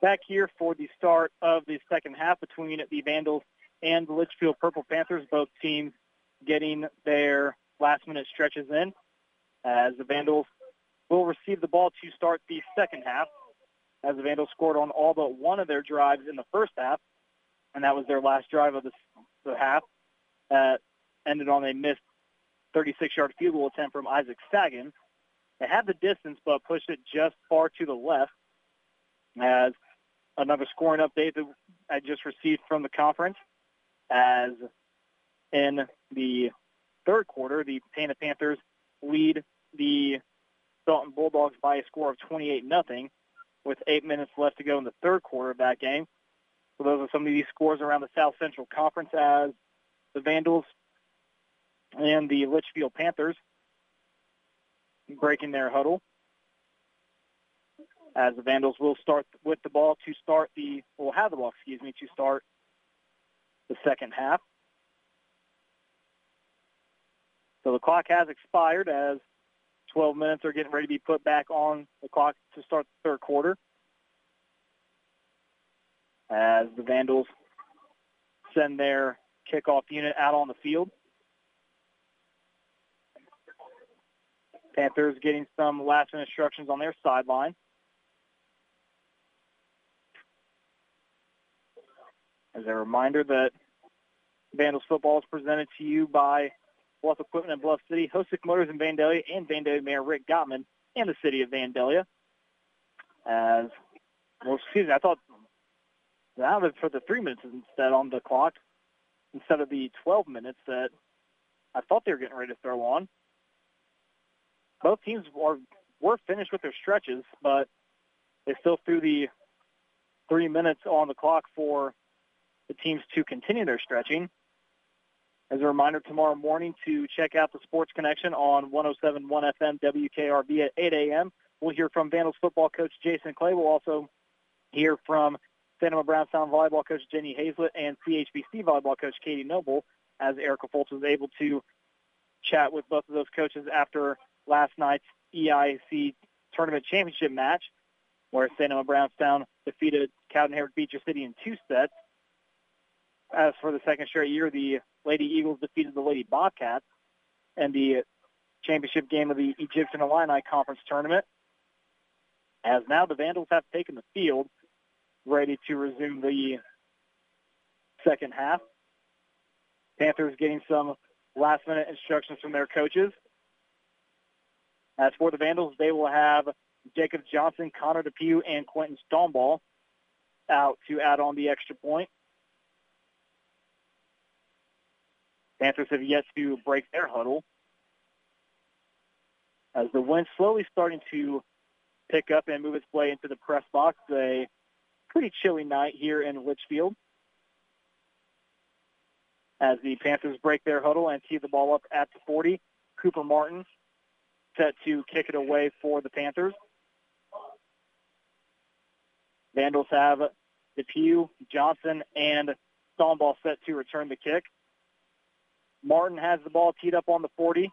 Back here for the start of the second half between the Vandals and the Litchfield Purple Panthers, both teams getting their last-minute stretches in, as the Vandals will receive the ball to start the second half, as the Vandals scored on all but one of their drives in the first half, and that was their last drive of the half. Ended on a missed 36-yard field goal attempt from Isaac Sagan. They had the distance, but pushed it just far to the left, as another scoring update that I just received from the conference, as in the third quarter, the Pana Panthers lead the Dalton Bulldogs by a score of 28-0 with 8 minutes left to go in the third quarter of that game. So those are some of these scores around the South Central Conference, as the Vandals and the Litchfield Panthers breaking their huddle, as the Vandals will start with the ball to start to start the second half. So the clock has expired, as 12 minutes are getting ready to be put back on the clock to start the third quarter, as the Vandals send their kickoff unit out on the field. Panthers getting some last-minute instructions on their sideline. As a reminder that Vandals football is presented to you by Bluff Equipment in Bluff City, Hosick Motors in Vandalia, and Vandalia Mayor Rick Gottman and the city of Vandalia. I thought now that for the 3 minutes instead on the clock, instead of the 12 minutes that I thought they were getting ready to throw on. Both teams were finished with their stretches, but they still threw the 3 minutes on the clock for the teams to continue their stretching. As a reminder, tomorrow morning to check out the Sports Connection on 107.1 FM WKRB at 8 a.m. We'll hear from Vandals football coach Jason Clay. We'll also hear from Santa Ana Brownstown volleyball coach Jenny Hazlett and CHBC volleyball coach Katie Noble, as Erica Foltz was able to chat with both of those coaches after last night's EIC tournament championship match, where Santa Ana Brownstown defeated Cowden-Herrick Beecher City in 2 sets. As for the second straight year, the Lady Eagles defeated the Lady Bobcats in the championship game of the Egyptian Illini Conference Tournament. As now the Vandals have taken the field, ready to resume the second half. Panthers getting some last-minute instructions from their coaches. As for the Vandals, they will have Jacob Johnson, Connor Depew, and Quentin Stoneball out to add on the extra point. Panthers have yet to break their huddle, as the wind slowly starting to pick up and move its way into the press box. A pretty chilly night here in Litchfield, as the Panthers break their huddle and tee the ball up at the 40. Cooper Martin set to kick it away for the Panthers. Vandals have Depew, Johnson, and Stoneball set to return the kick. Martin has the ball teed up on the 40.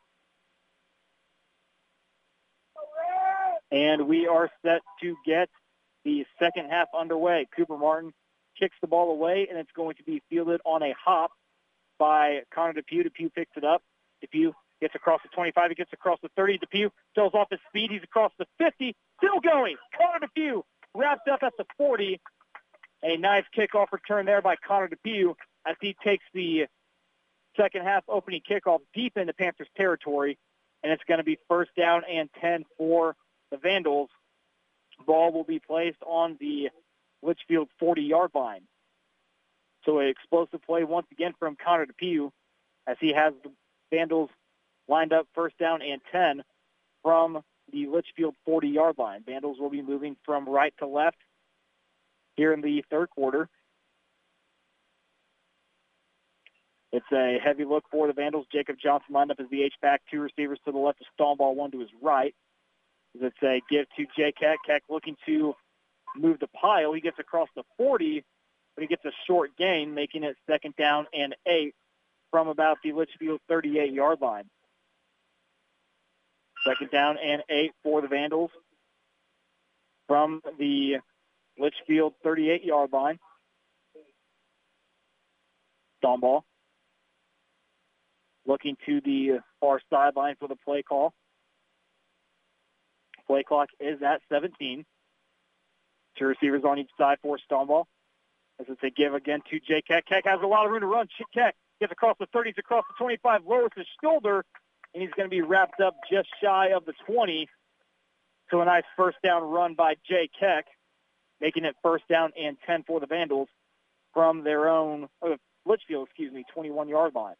And we are set to get the second half underway. Cooper Martin kicks the ball away, and it's going to be fielded on a hop by Connor Depew. Depew picks it up. Depew gets across the 25. He gets across the 30. Depew sells off his speed. He's across the 50. Still going. Connor Depew wrapped up at the 40. A nice kickoff return there by Connor Depew as he takes the second half opening kickoff deep into Panthers territory, and it's going to be first down and 10 for the Vandals. Ball will be placed on the Litchfield 40-yard line. So an explosive play once again from Connor Depew as he has the Vandals lined up first down and 10 from the Litchfield 40-yard line. Vandals will be moving from right to left here in the third quarter. It's a heavy look for the Vandals. Jacob Johnson lined up as the H-back, 2 receivers to the left of Stoneball, 1 to his right. It's a give to Jay Keck. Keck looking to move the pile. He gets across the 40, but he gets a short gain, making it second down and 8 from about the Litchfield 38-yard line. Second down and 8 for the Vandals from the Litchfield 38-yard line. Stoneball looking to the far sideline for the play call. Play clock is at 17. Two receivers on each side for Stoneball. As it's a give again to Jay Keck. Keck has a lot of room to run. Keck gets across the 30, across the 25, lowers his shoulder, and he's going to be wrapped up just shy of the 20. So a nice first down run by Jay Keck, making it first down and 10 for the Vandals from their own, Litchfield, 21-yard line.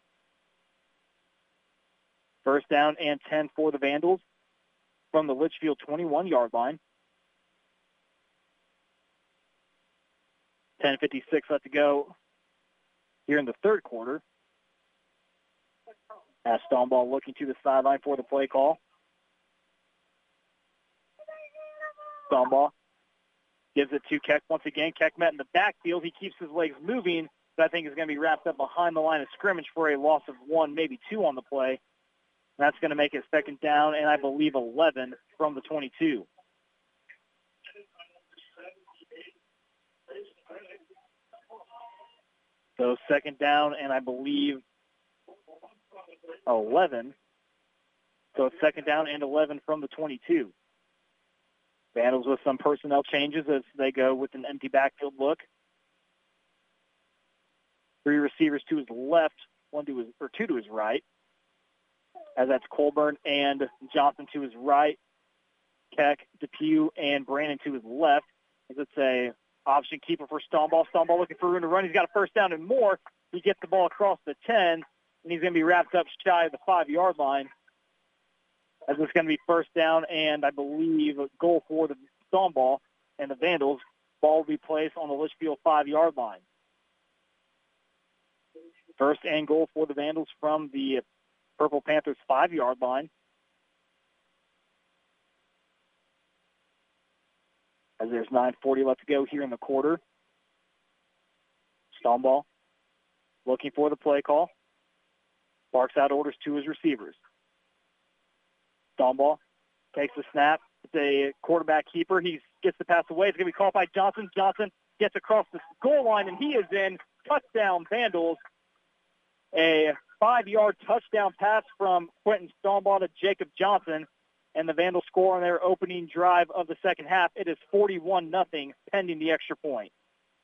First down and 10 for the Vandals from the Litchfield 21-yard line. 10:56 left to go here in the third quarter. As Stoneball looking to the sideline for the play call. Stoneball gives it to Keck once again. Keck met in the backfield. He keeps his legs moving, but I think is going to be wrapped up behind the line of scrimmage for a loss of 1, maybe 2 on the play. That's going to make it second down, and I believe 11 from the 22. So second down, and I believe 11. So it's second down and 11 from the 22. Vandals with some personnel changes as they go with an empty backfield look. 3 receivers to his left, 2 to his right. As that's Colburn and Johnson to his right. Keck, Depew, and Brandon to his left. As it's a option keeper for Stoneball. Stoneball looking for room to run. He's got a first down and more. He gets the ball across the 10, and he's going to be wrapped up shy of the 5-yard line. As it's going to be first down and, I believe, a goal for the Stoneball and the Vandals. Ball will be placed on the Litchfield 5-yard line. First and goal for the Vandals from the Purple Panthers 5-yard line. As there's 9:40 left to go here in the quarter. Stoneball looking for the play call. Barks out orders to his receivers. Stoneball takes the snap. It's a quarterback keeper. He gets the pass away. It's going to be caught by Johnson. Johnson gets across the goal line, and he is in. Touchdown, Vandals. A 5-yard touchdown pass from Quentin Stoneball to Jacob Johnson. And the Vandals score on their opening drive of the second half. It is 41-0 pending the extra point.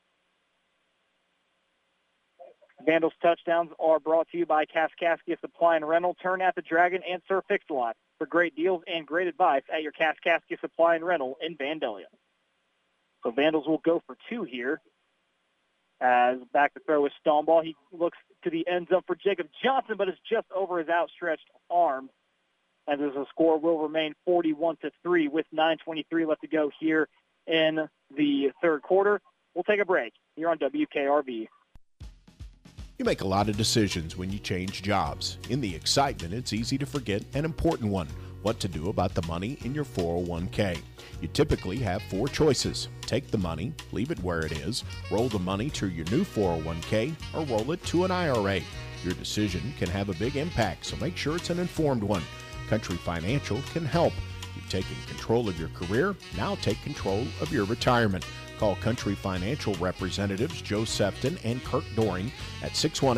Vandals touchdowns are brought to you by Kaskaskia Supply and Rental. Turn at the Dragon and Sir Fix-A-Lot for great deals and great advice at your Kaskaskia Supply and Rental in Vandalia. So Vandals will go for 2 here. As back to throw with Stoneball. He looks to the end zone for Jacob Johnson, but it's just over his outstretched arm. As the score will remain 41-3 with 9:23 left to go here in the third quarter. We'll take a break here on WKRB. You make a lot of decisions when you change jobs. In the excitement, it's easy to forget an important one: what to do about the money in your 401k. You typically have 4 choices. Take the money, leave it where it is, roll the money to your new 401k, or roll it to an IRA. Your decision can have a big impact, so make sure it's an informed one. Country Financial can help. You've taken control of your career, now take control of your retirement. Call Country Financial representatives Joe Sefton and Kirk Doring at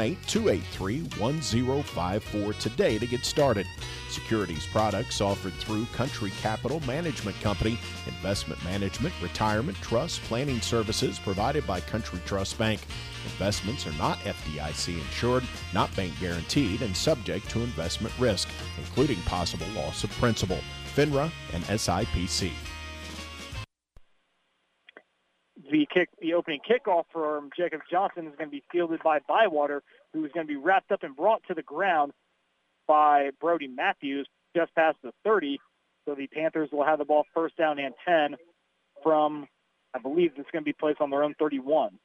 618-283-1054 today to get started. Securities products offered through Country Capital Management Company. Investment management, retirement, trust, planning services provided by Country Trust Bank. Investments are not FDIC insured, not bank guaranteed, and subject to investment risk, including possible loss of principal. FINRA and SIPC. The opening kickoff from Jacob Johnson is going to be fielded by Bywater, who is going to be wrapped up and brought to the ground by Brody Matthews just past the 30. So the Panthers will have the ball first down and 10 from, I believe it's going to be placed on their own 31.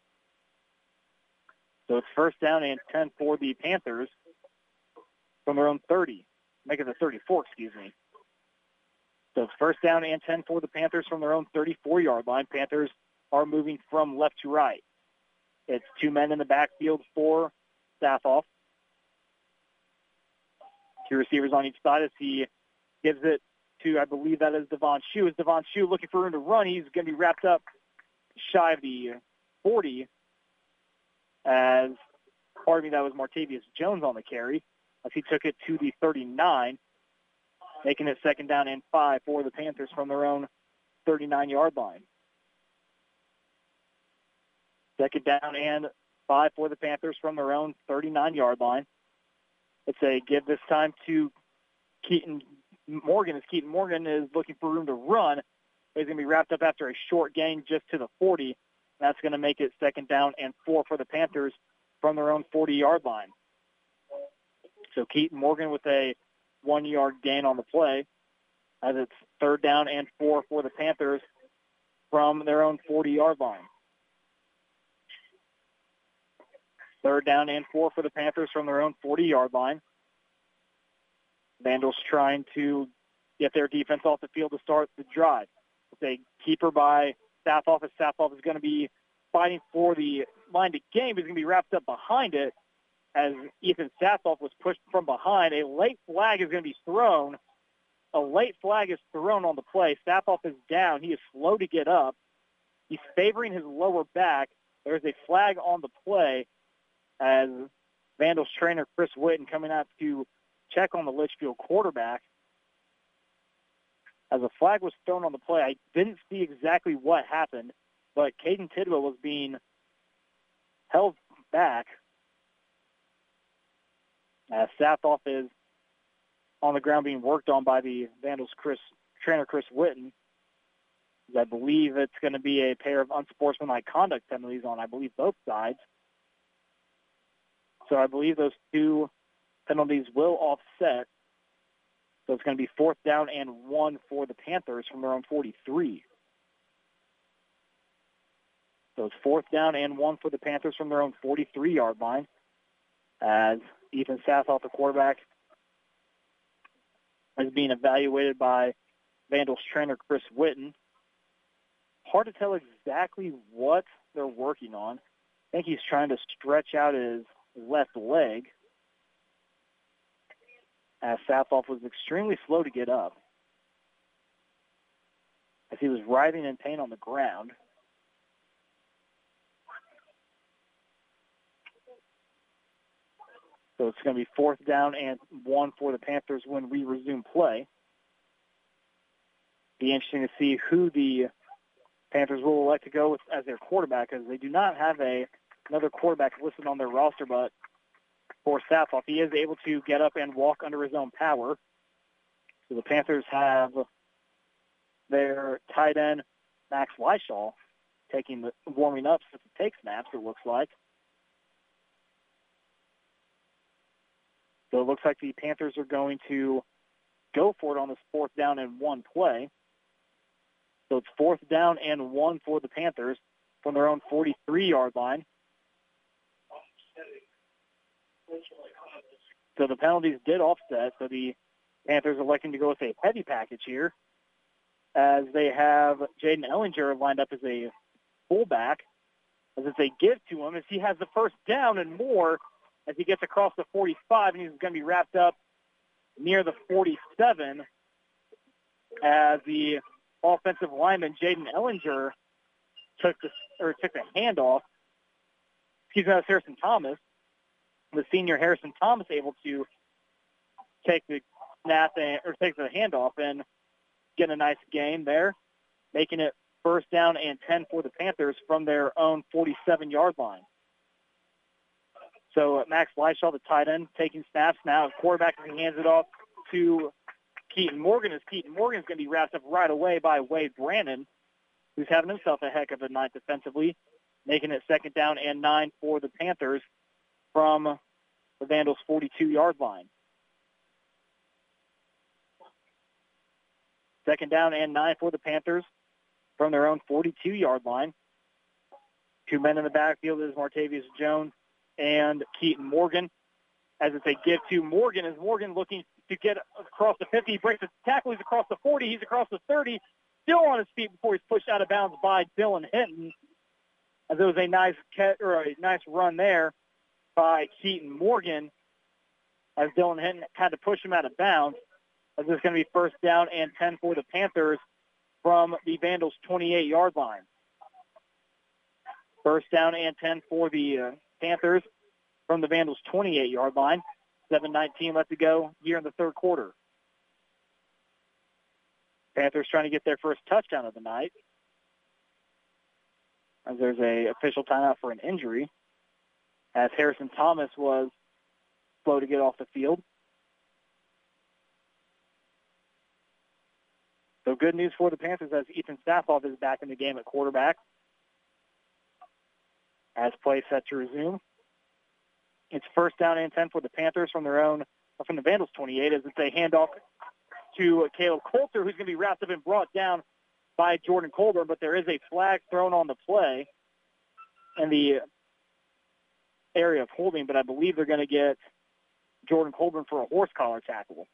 So it's first down and 10 for the Panthers from their own 30. Make it the 34, excuse me. So it's first down and 10 for the Panthers from their own 34-yard line. Panthers are moving from left to right. It's 2 men in the backfield for Staffoff. 2 receivers on each side as he gives it to, I believe that is Devon Shue. As Devon Shue looking for room to run, he's going to be wrapped up shy of the 40 as, pardon me, that was Martavius Jones on the carry as he took it to the 39, making it 2nd down and 5 for the Panthers from their own 39-yard line. 2nd down and 5 for the Panthers from their own 39-yard line. It's a give this time to Keaton Morgan as Keaton Morgan is looking for room to run. He's going to be wrapped up after a short gain just to the 40. That's going to make it 2nd down and 4 for the Panthers from their own 40-yard line. So Keaton Morgan with a 1-yard gain on the play as it's 3rd down and 4 for the Panthers from their own 40-yard line. 3rd down and 4 for the Panthers from their own 40-yard line. Vandals trying to get their defense off the field to start the drive. It's a keeper by Safoff, as Safoff is going to be fighting for the line to gain, but he's going to be wrapped up behind it as Ethan Safoff was pushed from behind. A late flag is going to be thrown. A late flag is thrown on the play. Safoff is down. He is slow to get up. He's favoring his lower back. There's a flag on the play as Vandals trainer Chris Witten coming out to check on the Litchfield quarterback. As a flag was thrown on the play, I didn't see exactly what happened, but Caden Tidwell was being held back as Safoff is on the ground being worked on by the Vandals trainer Chris Witten. I believe it's going to be a pair of unsportsmanlike conduct penalties on, I believe, both sides. So I believe those two penalties will offset. So it's going to be 4th down and 1 for the Panthers from their own 43. So it's 4th down and 1 for the Panthers from their own 43-yard line as Ethan Safoff, the quarterback, is being evaluated by Vandals trainer Chris Witten. Hard to tell exactly what they're working on. I think he's trying to stretch out his left leg as Safoff was extremely slow to get up as he was writhing in pain on the ground. So it's going to be 4th down and 1 for the Panthers when we resume play. Be interesting to see who the Panthers will elect to go with as their quarterback, as they do not have another quarterback listed on their roster, but for Safoff, he is able to get up and walk under his own power. So the Panthers have their tight end, Max Weishaw, warming up to take snaps, it looks like. So it looks like the Panthers are going to go for it on this 4th down and 1 play. So it's 4th down and 1 for the Panthers from their own 43-yard line. So the penalties did offset, so the Panthers are electing to go with a heavy package here as they have Jaden Ellinger lined up as a fullback, as it's a give to him as he has the 1st down and more as he gets across the 45, and he's going to be wrapped up near the 47 as the offensive lineman Jaden Ellinger took the handoff. Excuse me, that was Harrison Thomas. The senior Harrison Thomas able to take the take the handoff and get a nice gain there, making it 1st down and 10 for the Panthers from their own 47-yard line. So Max Weishaw, the tight end, taking snaps now. Quarterback, he hands it off to Keaton Morgan, as Keaton Morgan is going to be wrapped up right away by Wade Brandon, who's having himself a heck of a night defensively, making it 2nd down and 9 for the Panthers from the Vandals' 42-yard line. 2nd down and 9 for the Panthers from their own 42-yard line. 2 men in the backfield is Martavius Jones and Keaton Morgan. As it's a give to Morgan, as Morgan looking to get across the 50. He breaks the tackle. He's across the 40. He's across the 30. Still on his feet before he's pushed out of bounds by Dylan Hinton. As there was a nice run there by Keaton Morgan, as Dylan Hinton had to push him out of bounds. As it's going to be 1st down and 10 for the Panthers from the Vandals' 28-yard line. First down and 10 for the Panthers from the Vandals' 28-yard line. 7:19 left to go here in the third quarter. Panthers trying to get their first touchdown of the night, as there's a official timeout for an injury, as Harrison Thomas was slow to get off the field. So good news for the Panthers as Ethan Safoff is back in the game at quarterback. As play set to resume. It's first down and 10 for the Panthers from the Vandals 28, as it's a handoff to Caleb Coulter, who's going to be wrapped up and brought down by Jordan Colburn, but there is a flag thrown on the play in the area of holding, but I believe they're going to get Jordan Colburn for a horse collar tackle.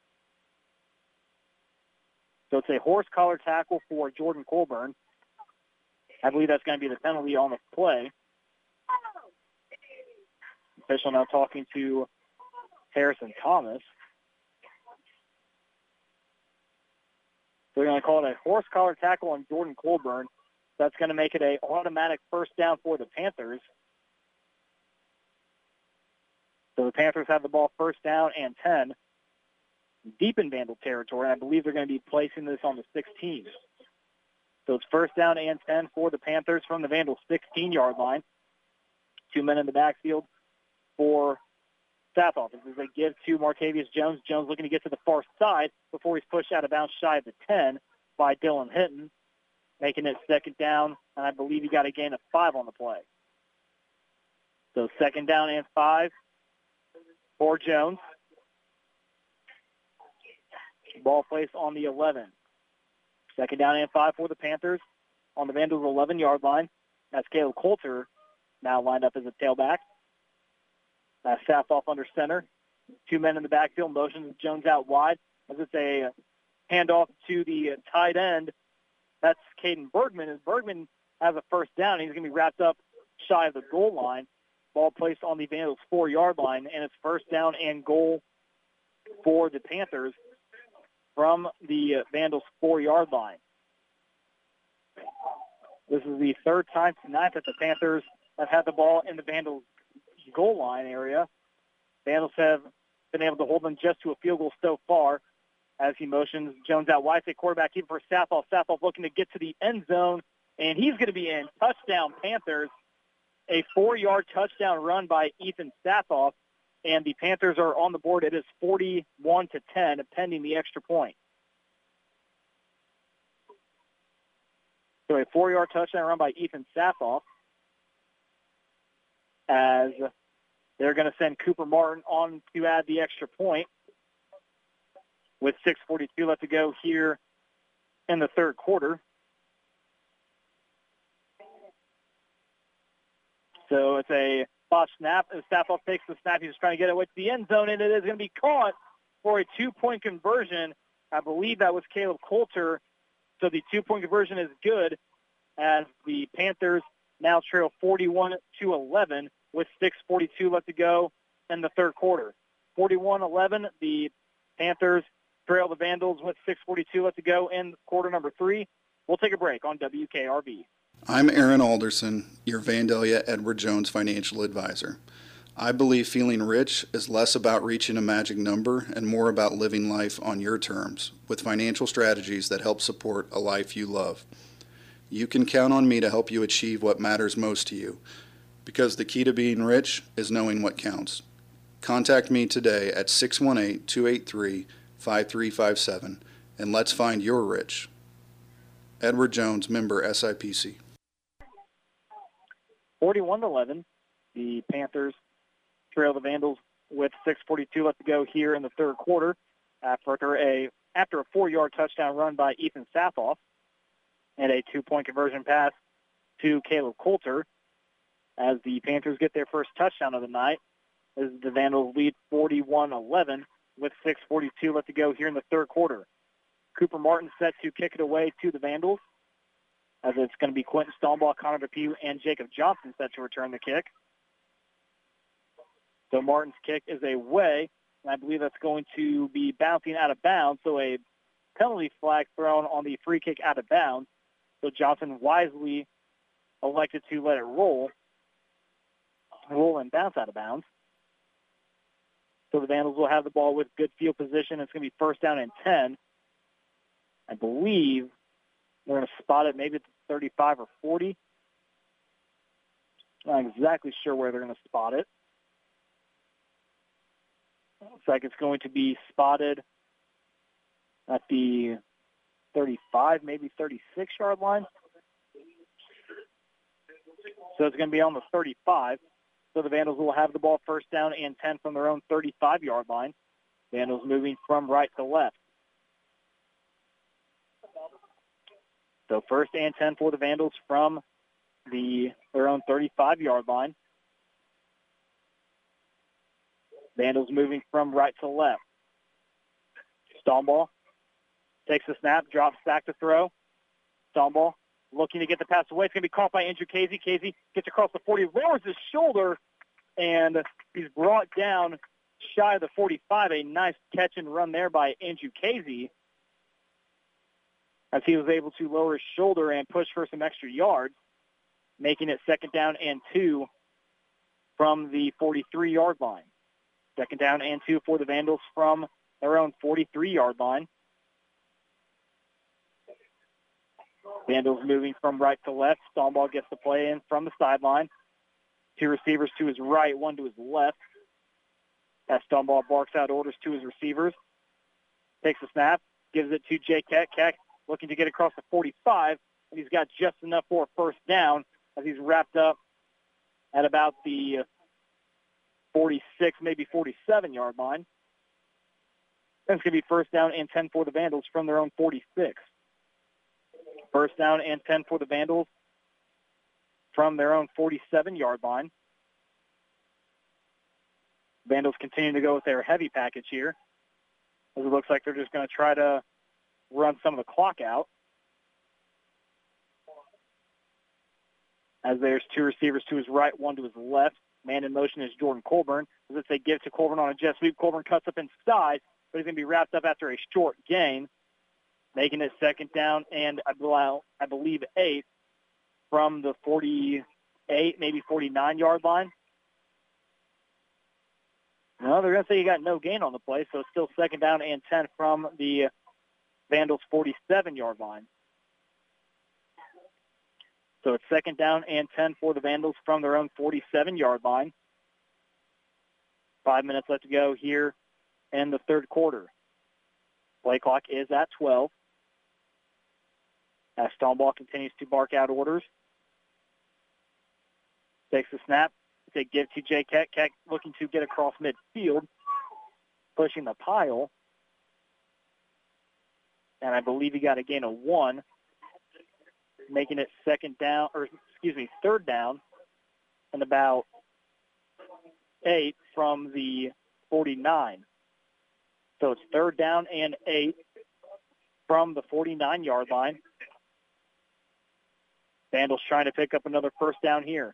So it's a horse collar tackle for Jordan Colburn. I believe that's going to be the penalty on the play. Official now talking to Harrison Thomas. So we're going to call it a horse collar tackle on Jordan Colburn. That's going to make it an automatic first down for the Panthers. So the Panthers have the ball first down and 10, deep in Vandal territory. I believe they're going to be placing this on the 16. So it's first down and 10 for the Panthers from the Vandal 16-yard line. 2 men in the backfield for Safoff. This is a give to Martavius Jones. Jones looking to get to the far side before he's pushed out of bounds shy of the 10 by Dylan Hinton, making it second down, and I believe he got a gain of 5 on the play. So second down and 5 for Jones. Ball placed on the 11. Second down and 5 for the Panthers on the Vandals' 11-yard line. That's Caleb Coulter now lined up as a tailback. Safoff under center. 2 men in the backfield. Motions Jones out wide as it's a handoff to the tight end. That's Caden Bergman. As Bergman has a first down, he's going to be wrapped up shy of the goal line. Ball placed on the Vandals' 4-yard line, and it's first down and goal for the Panthers from the Vandals' 4-yard line. This is the third time tonight that the Panthers have had the ball in the Vandals' goal line area. Vandals have been able to hold them just to a field goal so far as he motions Jones out wide. Say quarterback keeper for Safoff. Safoff looking to get to the end zone, and he's going to be in. Touchdown Panthers. A 4-yard touchdown run by Ethan Safoff, and the Panthers are on the board. It is 41-10, pending the extra point. So a 4-yard touchdown run by Ethan Safoff, as they're going to send Cooper Martin on to add the extra point with 6:42 left to go here in the third quarter. So it's a botch snap. As Safoff takes the snap, he's trying to get it away to the end zone, and it is going to be caught for a 2-point conversion. I believe that was Caleb Coulter. So the 2-point conversion is good as the Panthers now trail 41-11 with 6:42 left to go in the third quarter. 41-11, the Panthers trail the Vandals with 6:42 left to go in quarter number 3. We'll take a break on WKRB. I'm Aaron Alderson, your Vandalia Edward Jones financial advisor. I believe feeling rich is less about reaching a magic number and more about living life on your terms with financial strategies that help support a life you love. You can count on me to help you achieve what matters most to you, because the key to being rich is knowing what counts. Contact me today at 618-283-5357 and let's find your rich. Edward Jones, member SIPC. 41-11, the Panthers trail the Vandals with 6:42 left to go here in the third quarter after a 4-yard touchdown run by Ethan Safoff and a 2-point conversion pass to Caleb Coulter. As the Panthers get their first touchdown of the night, as the Vandals lead 41-11 with 6:42 left to go here in the third quarter. Cooper Martin set to kick it away to the Vandals, as it's going to be Quentin Stoneball, Connor DePue, and Jacob Johnson set to return the kick. So Martin's kick is away, and I believe that's going to be bouncing out of bounds, so a penalty flag thrown on the free kick out of bounds. So Johnson wisely elected to let it roll and bounce out of bounds. So the Vandals will have the ball with good field position. It's going to be first down and 10. I believe they're going to spot it maybe at the 35 or 40. Not exactly sure where they're going to spot it. Looks like it's going to be spotted at the 35, maybe 36-yard line. So it's going to be on the 35. So the Vandals will have the ball first down and 10 from their own 35-yard line. Vandals moving from right to left. So first and 10 for the Vandals from their own 35-yard line. Vandals moving from right to left. Stoneball takes the snap, drops back to throw. Stoneball looking to get the pass away. It's going to be caught by Andrew Casey. Casey gets across the 40, lowers his shoulder, and he's brought down shy of the 45. A nice catch and run there by Andrew Casey as he was able to lower his shoulder and push for some extra yards, making it second down and 2 from the 43-yard line. Second down and 2 for the Vandals from their own 43-yard line. Vandals moving from right to left. Stoneball gets the play in from the sideline. 2 receivers to his right, 1 to his left. As Stoneball barks out orders to his receivers. Takes the snap, gives it to Jay Keck. Keck looking to get across the 45, and he's got just enough for a first down as he's wrapped up at about the 46, maybe 47-yard line. That's going to be first down and 10 for the Vandals from their own 46. First down and 10 for the Vandals from their own 47-yard line. Vandals continue to go with their heavy package here, as it looks like they're just going to try to run some of the clock out. As there's 2 receivers to his right, 1 to his left. Man in motion is Jordan Colburn. As if they give to Colburn on a jet sweep, Colburn cuts up inside, but he's going to be wrapped up after a short gain, making it second down and I believe 8 from the 48, maybe 49-yard line. No, they're going to say you got no gain on the play, so it's still second down and 10 from the Vandals' 47-yard line. So it's second down and 10 for the Vandals from their own 47-yard line. 5 minutes left to go here in the third quarter. Play clock is at 12. As Stoneball continues to bark out orders. Takes the snap. They give to Jay Keck. Keck looking to get across midfield, pushing the pile. And I believe he got a gain of 1, making it third down and about 8 from the 49. So it's third down and 8 from the 49-yard line. Vandals trying to pick up another first down here.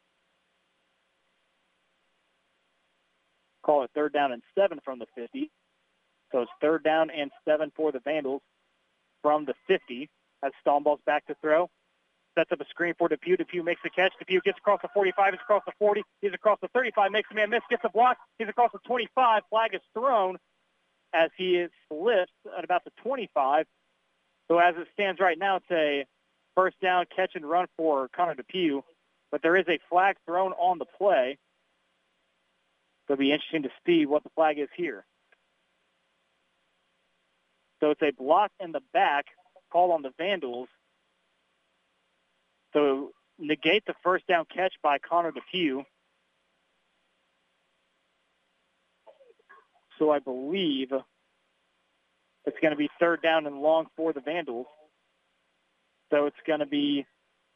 Call it third down and 7 from the 50. So it's third down and 7 for the Vandals from the 50. As Stoneball's back to throw. Sets up a screen for Depew. Depew makes the catch. Depew gets across the 45. He's across the 40. He's across the 35. Makes a man miss. Gets a block. He's across the 25. Flag is thrown as he slips at about the 25. So as it stands right now, it's a first down catch and run for Connor Depew. But there is a flag thrown on the play. It'll be interesting to see what the flag is here. So it's a block in the back call on the Vandals. So negate the first down catch by Connor Depew. So I believe it's going to be third down and long for the Vandals. So it's going to be,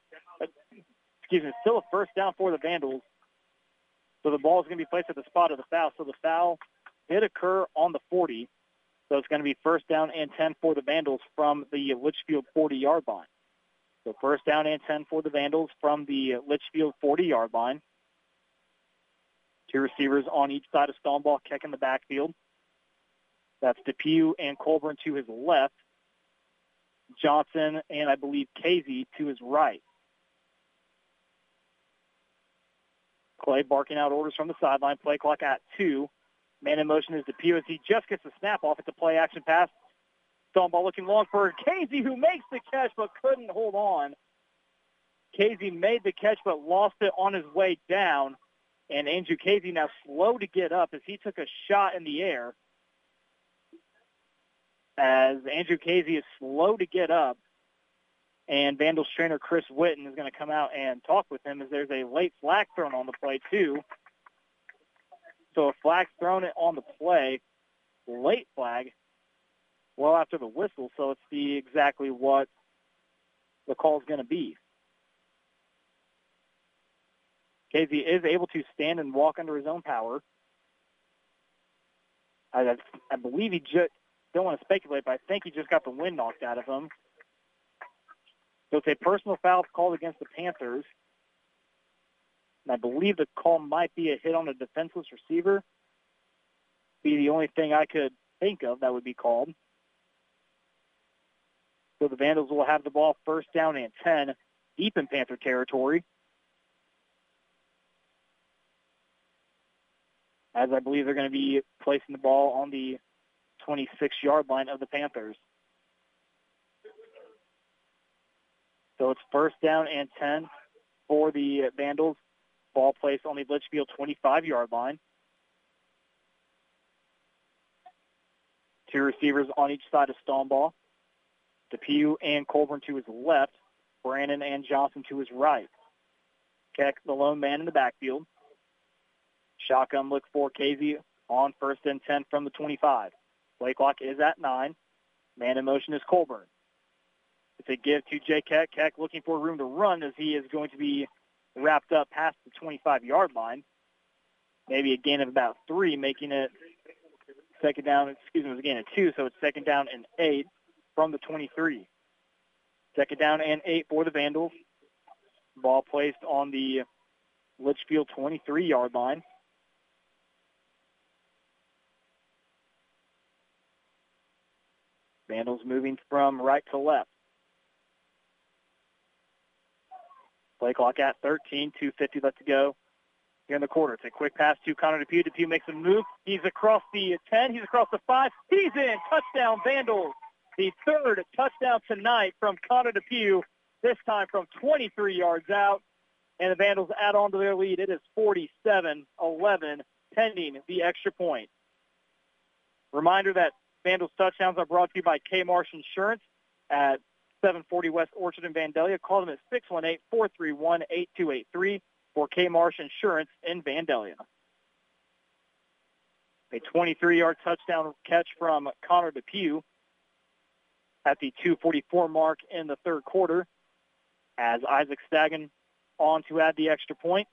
still a first down for the Vandals. So the ball is going to be placed at the spot of the foul. So the foul did occur on the 40. So it's going to be first down and 10 for the Vandals from the Litchfield 40-yard line. So first down and 10 for the Vandals from the Litchfield 40-yard line. 2 receivers on each side of Stoneball, Keck in the backfield. That's Depew and Colburn to his left. Johnson and I believe Casey to his right. Clay barking out orders from the sideline. Play clock at 2. Man in motion is DePew as he just gets the snap off at the play action pass. Stone ball looking long for Casey, who makes the catch but couldn't hold on. Casey made the catch but lost it on his way down. And Andrew Casey now slow to get up as he took a shot in the air. As Andrew Casey is slow to get up. And Vandals trainer Chris Witten is going to come out and talk with him as there's a late flag thrown on the play, too. So a flag's thrown on the play, late flag, well after the whistle, so it's exactly what the call is going to be. Casey is able to stand and walk under his own power. I believe he just, don't want to speculate, but I think he just got the wind knocked out of him. So it's a personal foul called against the Panthers. And I believe the call might be a hit on a defenseless receiver. Be the only thing I could think of that would be called. So the Vandals will have the ball first down and 10, deep in Panther territory. As I believe they're going to be placing the ball on the 26-yard line of the Panthers. So it's first down and 10 for the Vandals. Ball placed on the Litchfield 25-yard line. 2 receivers on each side of Stoneball. DePew and Colburn to his left. Brandon and Johnson to his right. Keck, the lone man in the backfield. Shotgun look for Casey on first and 10 from the 25. Play clock is at 9. Man in motion is Colburn. It's a give to Jay Keck. Keck looking for room to run as he is going to be wrapped up past the 25-yard line. Maybe a gain of about 3, making it second down. It was a gain of 2, so it's second down and 8 from the 23. Second down and 8 for the Vandals. Ball placed on the Litchfield 23-yard line. Vandals moving from right to left. Play clock at 13, 2:50 left to go here in the quarter. It's a quick pass to Connor DePew. DePew makes a move. He's across the 10. He's across the 5. He's in. Touchdown, Vandals. The third touchdown tonight from Connor DePew, this time from 23 yards out. And the Vandals add on to their lead. It is 47-11, pending the extra point. Reminder that Vandals touchdowns are brought to you by K. Marsh Insurance at 740 West Orchard in Vandalia. Call them at 618-431-8283 for K. Marsh Insurance in Vandalia. A 23-yard touchdown catch from Connor DePew at the 2:44 mark in the third quarter as Isaac Stagan on to add the extra point.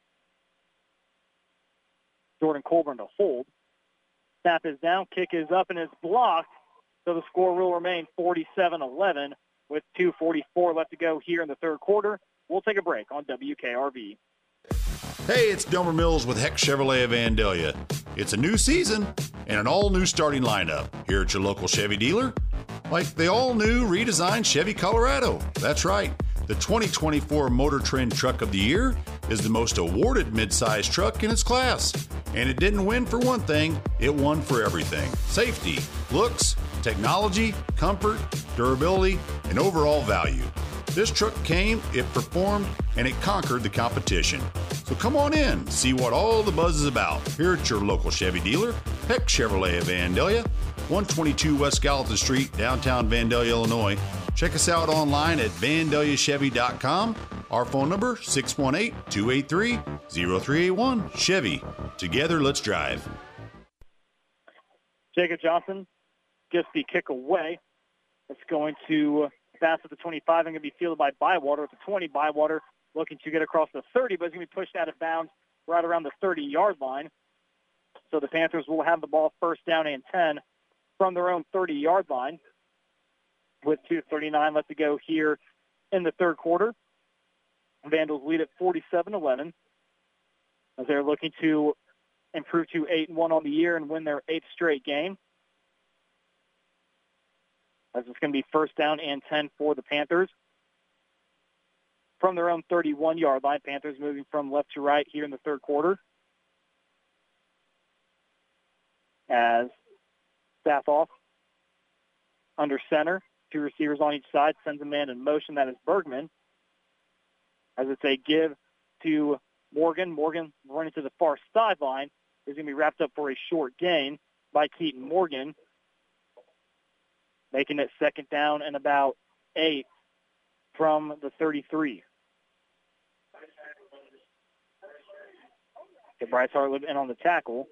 Jordan Colburn to hold. Snap is down, kick is up, and it's blocked. So the score will remain 47-11 with 2:44 left to go here in the third quarter. We'll take a break on WKRV. Hey, it's Delmer Mills with Heck Chevrolet of Vandalia. It's a new season and an all-new starting lineup here at your local Chevy dealer. Like the all-new redesigned Chevy Colorado. That's right. The 2024 Motor Trend Truck of the Year is the most awarded midsize truck in its class. And it didn't win for one thing, it won for everything. Safety, looks, technology, comfort, durability, and overall value. This truck came, it performed, and it conquered the competition. So come on in, see what all the buzz is about here at your local Chevy dealer, Heck Chevrolet of Vandalia, 122 West Gallatin Street, downtown Vandalia, Illinois. Check us out online at VandaliaChevy.com. Our phone number, 618-283-0381. Chevy. Together, let's drive. Jacob Johnson gets the kick away. It's going to pass at the 25 and going to be fielded by Bywater at the 20. Bywater looking to get across the 30, but it's going to be pushed out of bounds right around the 30-yard line. So the Panthers will have the ball first down and 10 from their own 30-yard line with 2:39 left to go here in the third quarter. Vandals lead at 47-11 as they're looking to improve to 8-1 on the year and win their 8th straight game. As it's going to be first down and 10 for the Panthers. from their own 31-yard line. Panthers moving from left to right here in the third quarter. As Safoff under center, two receivers on each side, sends a man in motion. That is Bergman. As it's a give to Morgan. Morgan running to the far sideline is going to be wrapped up for a short gain by Keaton Morgan, making it second down and about 8 from the 33. Get Bryce Hartlib in on the tackle.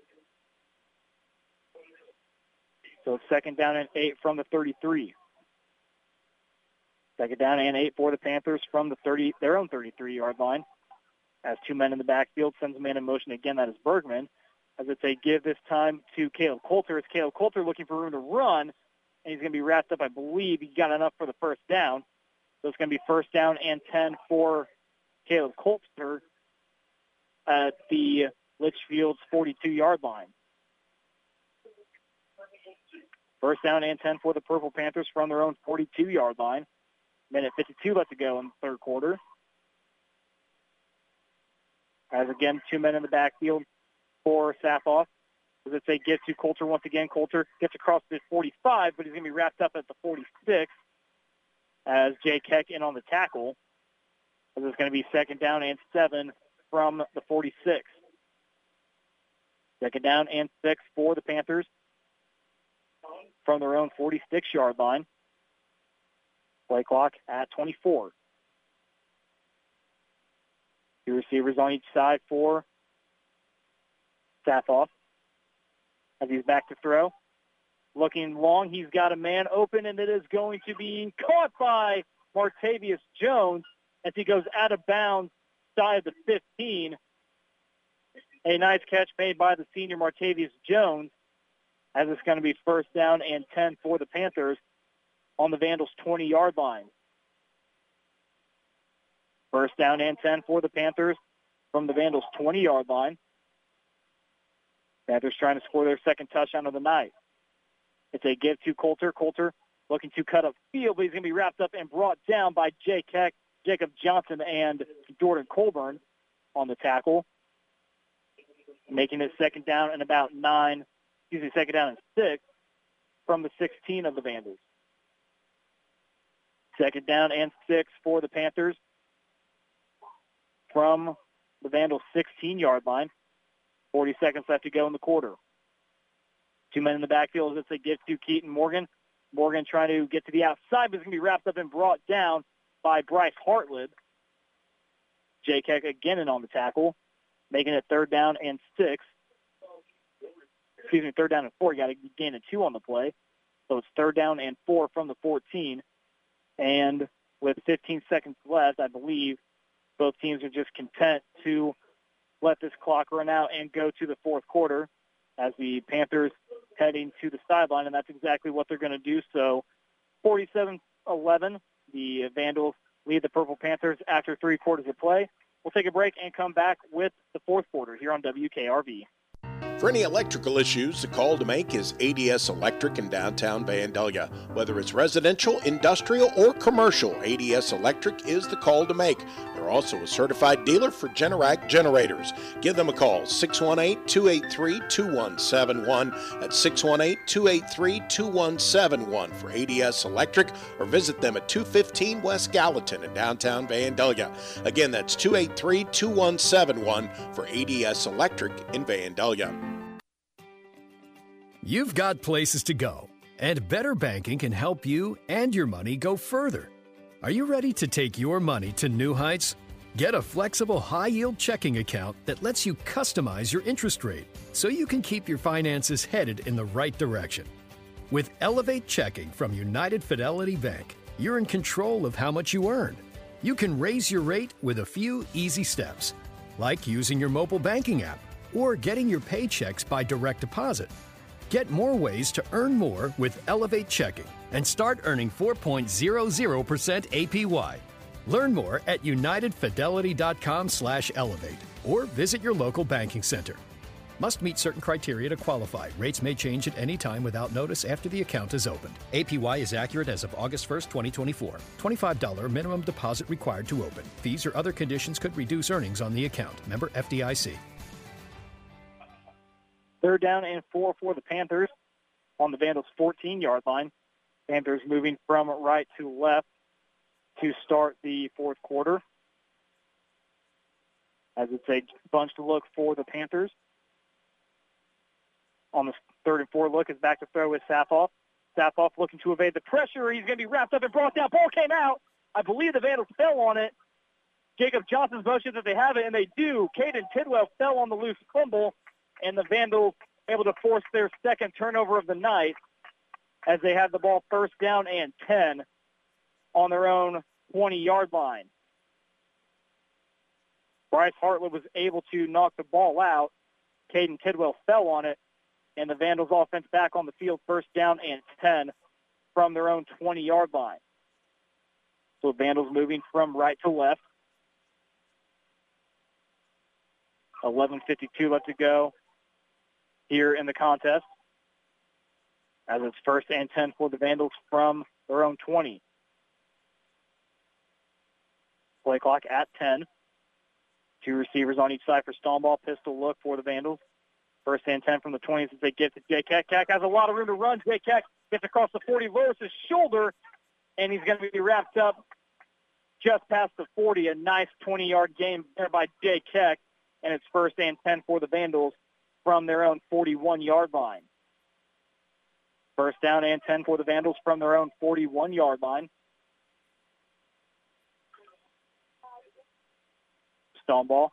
So it's second down and 8 from the 33. Second down and 8 for the Panthers from their own 33-yard line. Has two men in the backfield, sends a man in motion again. That is Bergman. As it's a give this time to Caleb Coulter. It's Caleb Coulter looking for room to run, and he's going to be wrapped up. I believe he got enough for the first down. So it's going to be first down and 10 for Caleb Coulter at the Litchfield's 42-yard line. First down and 10 for the Purple Panthers from their own 42-yard line. Minute 52 left to go in the third quarter. As again, two men in the backfield for Safoff. As it's a give to Coulter once again. Coulter gets across the 45, but he's going to be wrapped up at the 46 as Jay Keck in on the tackle. As it's going to be second down and 7 from the 46. Second down and 6 for the Panthers from their own 46-yard line. Play clock at 24. Two receivers on each side for Safoff. As he's back to throw. Looking long, he's got a man open, and it is going to be caught by Martavius Jones as he goes out of bounds side of the 15. A nice catch made by the senior Martavius Jones, as it's going to be first down and 10 for the Panthers on the Vandals' 20-yard line. First down and 10 for the Panthers from the Vandals' 20-yard line. Panthers trying to score their second touchdown of the night. It's a give to Coulter. Coulter looking to cut up field, but he's going to be wrapped up and brought down by Jay Keck, Jacob Johnson, and Jordan Colburn on the tackle. Making it second down and second down and 6 from the 16 of the Vandals. Second down and 6 for the Panthers from the Vandals' 16-yard line. 40 seconds left to go in the quarter. Two men in the backfield as it's a give to Keaton Morgan. Morgan trying to get to the outside, but he's going to be wrapped up and brought down by Bryce Hartlib. Jay Keck again in on the tackle, making it third down and 6. Third down and 4. You got to gain a 2 on the play. So it's third down and 4 from the 14. And with 15 seconds left, I believe both teams are just content to let this clock run out and go to the fourth quarter as the Panthers heading to the sideline, and that's exactly what they're going to do. So 47-11, the Vandals lead the Purple Panthers after 3 quarters of play. We'll take a break and come back with the fourth quarter here on WKRV. For any electrical issues, the call to make is ADS Electric in downtown Vandalia. Whether it's residential, industrial, or commercial, ADS Electric is the call to make. They're also a certified dealer for Generac generators. Give them a call, 618-283-2171. That's 618-283-2171 for ADS Electric, or visit them at 215 West Gallatin in downtown Vandalia. Again, that's 283-2171 for ADS Electric in Vandalia. You've got places to go, and Better Banking can help you and your money go further. Are you ready to take your money to new heights? Get a flexible, high-yield checking account that lets you customize your interest rate so you can keep your finances headed in the right direction. With Elevate Checking from United Fidelity Bank, you're in control of how much you earn. You can raise your rate with a few easy steps, like using your mobile banking app or getting your paychecks by direct deposit. Get more ways to earn more with Elevate Checking and start earning 4.00% APY. Learn more at unitedfidelity.com/elevate or visit your local banking center. Must meet certain criteria to qualify. Rates may change at any time without notice after the account is opened. APY is accurate as of August 1st, 2024. $25 minimum deposit required to open. Fees or other conditions could reduce earnings on the account. Member FDIC. Third down and 4 for the Panthers on the Vandals' 14-yard line. Panthers moving from right to left to start the fourth quarter. As it's a bunch to look for the Panthers. On the 3rd and 4 look is back to throw with Safoff. Safoff looking to evade the pressure. He's going to be wrapped up and brought down. Ball came out. I believe the Vandals fell on it. Jacob Johnson's motion that they have it, and they do. Caden Tidwell fell on the loose fumble, and the Vandals able to force their second turnover of the night as they have the ball first down and 10 on their own 20-yard line. Bryce Hartlett was able to knock the ball out. Caden Tidwell fell on it, and the Vandals offense back on the field, first down and 10 from their own 20-yard line. So Vandals moving from right to left. 11:52 left to go here in the contest, as it's first and 10 for the Vandals from their own 20. Play clock at 10. 2 receivers on each side for Stoneball. Pistol look for the Vandals. First and 10 from the 20s as they get to Jay Keck. Keck has a lot of room to run. Jay Keck gets across the 40, lowers his shoulder, and he's going to be wrapped up just past the 40. A nice 20-yard gain there by Jay Keck, and it's first and 10 for the Vandals from their own 41-yard line. First down and 10 for the Vandals from their own 41-yard line. Stoneball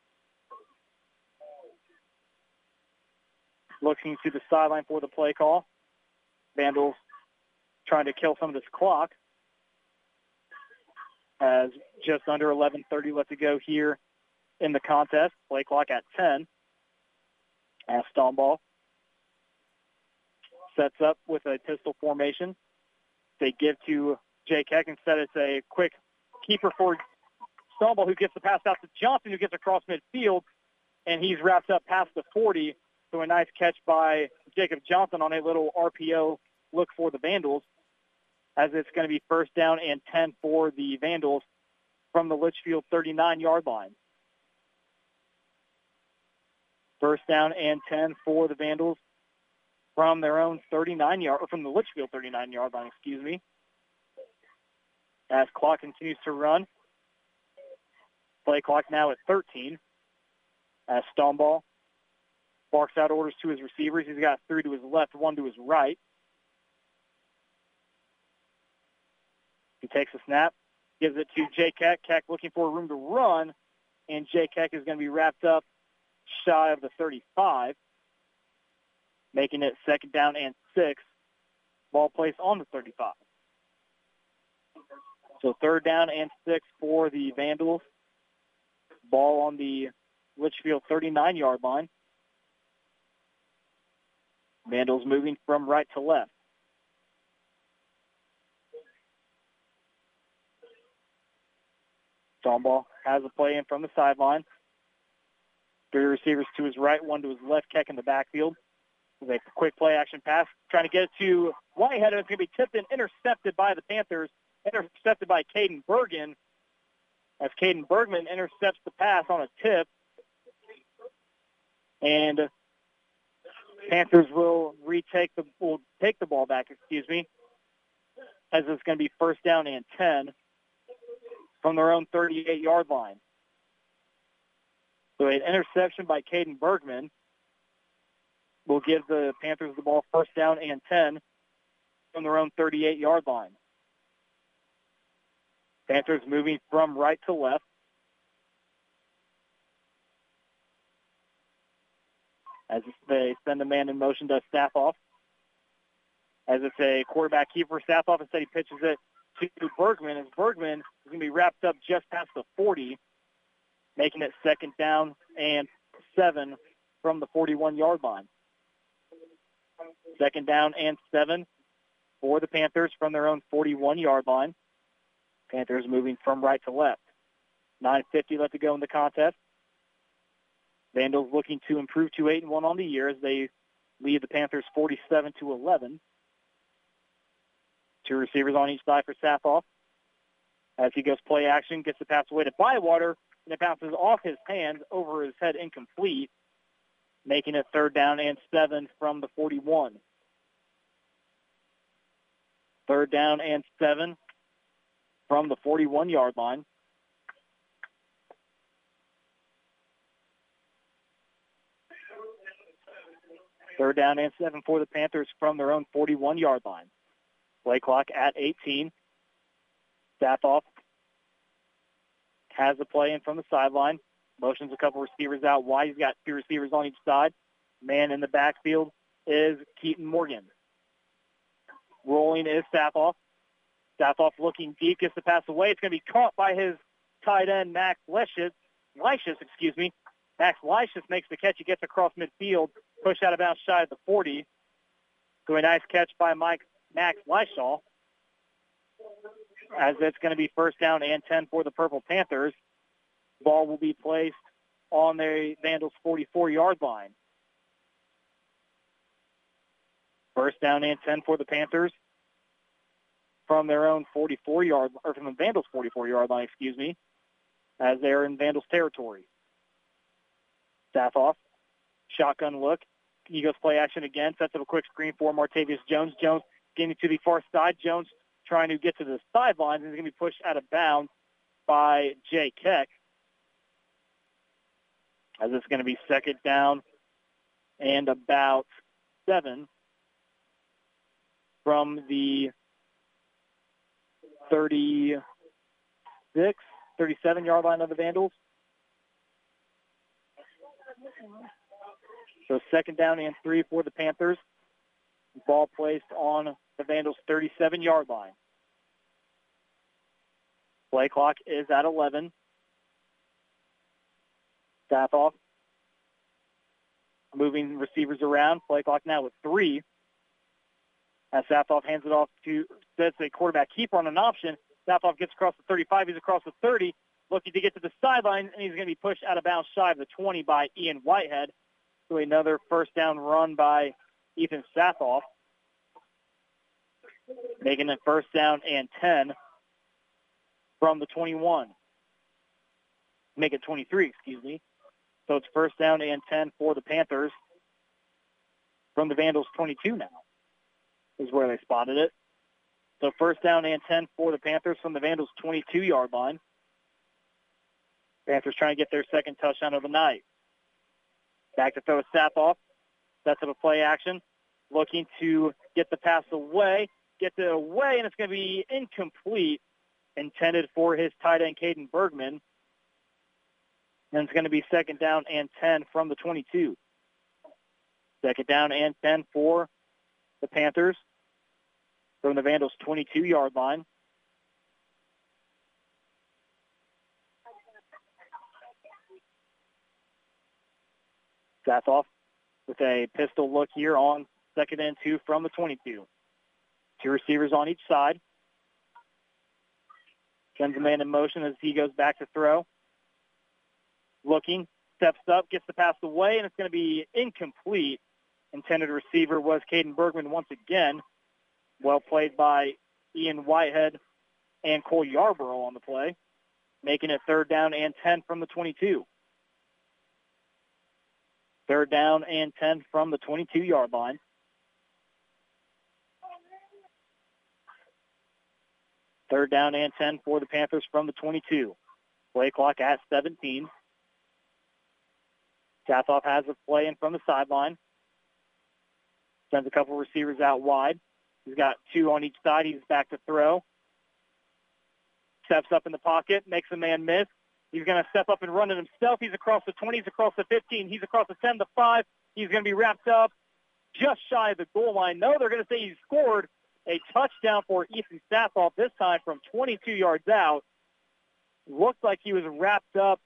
looking to the sideline for the play call. Vandals trying to kill some of this clock as just under 11:30 left to go here in the contest. Play clock at 10 as Stoneball sets up with a pistol formation. They give to Jay Keck. Instead, it's a quick keeper for Stoneball, who gets the pass out to Johnson, who gets across midfield, and he's wrapped up past the 40. So a nice catch by Jacob Johnson on a little RPO look for the Vandals, as it's going to be first down and 10 for the Vandals from the Litchfield 39-yard line. First down and 10 for the Vandals from their own 39-yard, or from the Litchfield 39-yard line, as clock continues to run. Play clock now at 13 as Stoneball barks out orders to his receivers. He's got 3 to his left, 1 to his right. He takes a snap, gives it to Jay Keck. Keck looking for room to run, and Jay Keck is going to be wrapped up shy of the 35, making it second down and 6. Ball placed on the 35. So third down and 6 for the Vandals. Ball on the Litchfield 39-yard line. Vandals moving from right to left. Stoneball has a play in from the sideline. 3 receivers to his right, 1 to his left. Keck in the backfield. With a quick play action pass, trying to get it to Whitehead, and it's going to be tipped and intercepted by the Panthers. Intercepted by Caden Bergen, as Caden Bergman intercepts the pass on a tip. And Panthers will take the ball back, as it's going to be first down and 10 from their own 38-yard line. So an interception by Caden Bergman will give the Panthers the ball first down and 10 from their own 38-yard line. Panthers moving from right to left. As they send a man in motion to Safoff. As it's a quarterback keeper, Safoff, instead he pitches it to Bergman, as Bergman is going to be wrapped up just past the 40, making it second down and 7 from the 41-yard line. Second down and 7 for the Panthers from their own 41-yard line. Panthers moving from right to left. 9:50 left to go in the contest. Vandals looking to improve to 8-1 on the year as they lead the Panthers 47-11. 2 receivers on each side for Safoff. As he goes play action, gets the pass away to Bywater, and it bounces off his hands over his head, incomplete, making it 3rd down and 7 from the 41. 3rd down and 7 from the 41-yard line. Third down and 7 for the Panthers from their own 41-yard line. Play clock at 18. Safoff has the play in from the sideline. Motions a couple receivers out wide. He's got 2 receivers on each side. Man in the backfield is Keaton Morgan. Rolling is Safoff. Safoff looking deep, gets the pass away. It's going to be caught by his tight end, Max Leishus. Max Leishus makes the catch. He gets across midfield, push out of bounds shy of the 40. So a nice catch by Max Leishall. As it's going to be 1st down and 10 for the Purple Panthers. Ball will be placed on the Vandals' 44-yard line. 1st down and 10 for the Panthers from their own 44-yard, or from the Vandals' 44-yard line, as they're in Vandals territory. Safoff, shotgun look. Eagles play action again. Sets up a quick screen for Martavius Jones. Jones getting to the far side. Jones trying to get to the sidelines, and he's going to be pushed out of bounds by Jay Keck. As it's going to be 2nd down and about 7 from the 37-yard line of the Vandals. So 2nd down and 3 for the Panthers. Ball placed on the Vandals' 37-yard line. Play clock is at 11. Safoff moving receivers around. Play clock now with 3. As Safoff hands it off to, that's a quarterback keeper on an option. Safoff gets across the 35. He's across the 30, looking to get to the sideline, and he's going to be pushed out of bounds shy of the 20 by Ian Whitehead. So another 1st down run by Ethan Safoff, making it 1st down and 10 from the 21. Make it 23, So it's 1st down and 10 for the Panthers from the Vandals' 22 now is where they spotted it. So 1st down and 10 for the Panthers from the Vandals' 22-yard line. Panthers trying to get their 2nd touchdown of the night. Back to throw Safoff. Sets up a play action. Looking to get the pass away. Gets it away, and it's going to be incomplete. Intended for his tight end, Caden Bergman. And it's going to be 2nd down and 10 from the 22. 2nd down and 10 for the Panthers from the Vandals' 22-yard line. Safoff with a pistol look here on 2nd and 2 from the 22. 2 receivers on each side. Sends a man in motion as he goes back to throw. Looking, steps up, gets the pass away, and it's going to be incomplete. Intended receiver was Caden Bergman once again. Well played by Ian Whitehead and Cole Yarborough on the play, making it 3rd down and 10 from the 22. 3rd down and 10 from the 22-yard line. Third down and 10 for the Panthers from the 22. Play clock at 17. Safoff has a play in from the sideline. Sends a couple receivers out wide. He's got 2 on each side. He's back to throw. Steps up in the pocket, makes a man miss. He's going to step up and run it himself. He's across the 20. He's across the 15. He's across the 10, the 5. He's going to be wrapped up just shy of the goal line. No, they're going to say he scored a touchdown for Ethan Safoff, this time from 22 yards out. Looked like he was wrapped up.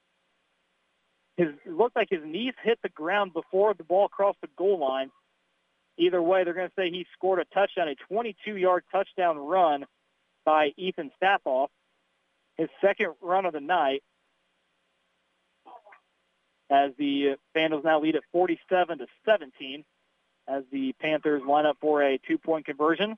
It looked like his knees hit the ground before the ball crossed the goal line. Either way, they're going to say he scored a touchdown, a 22-yard touchdown run by Ethan Safoff, his 2nd run of the night. as the Vandals now lead at 47-17 as the Panthers line up for a 2-point conversion.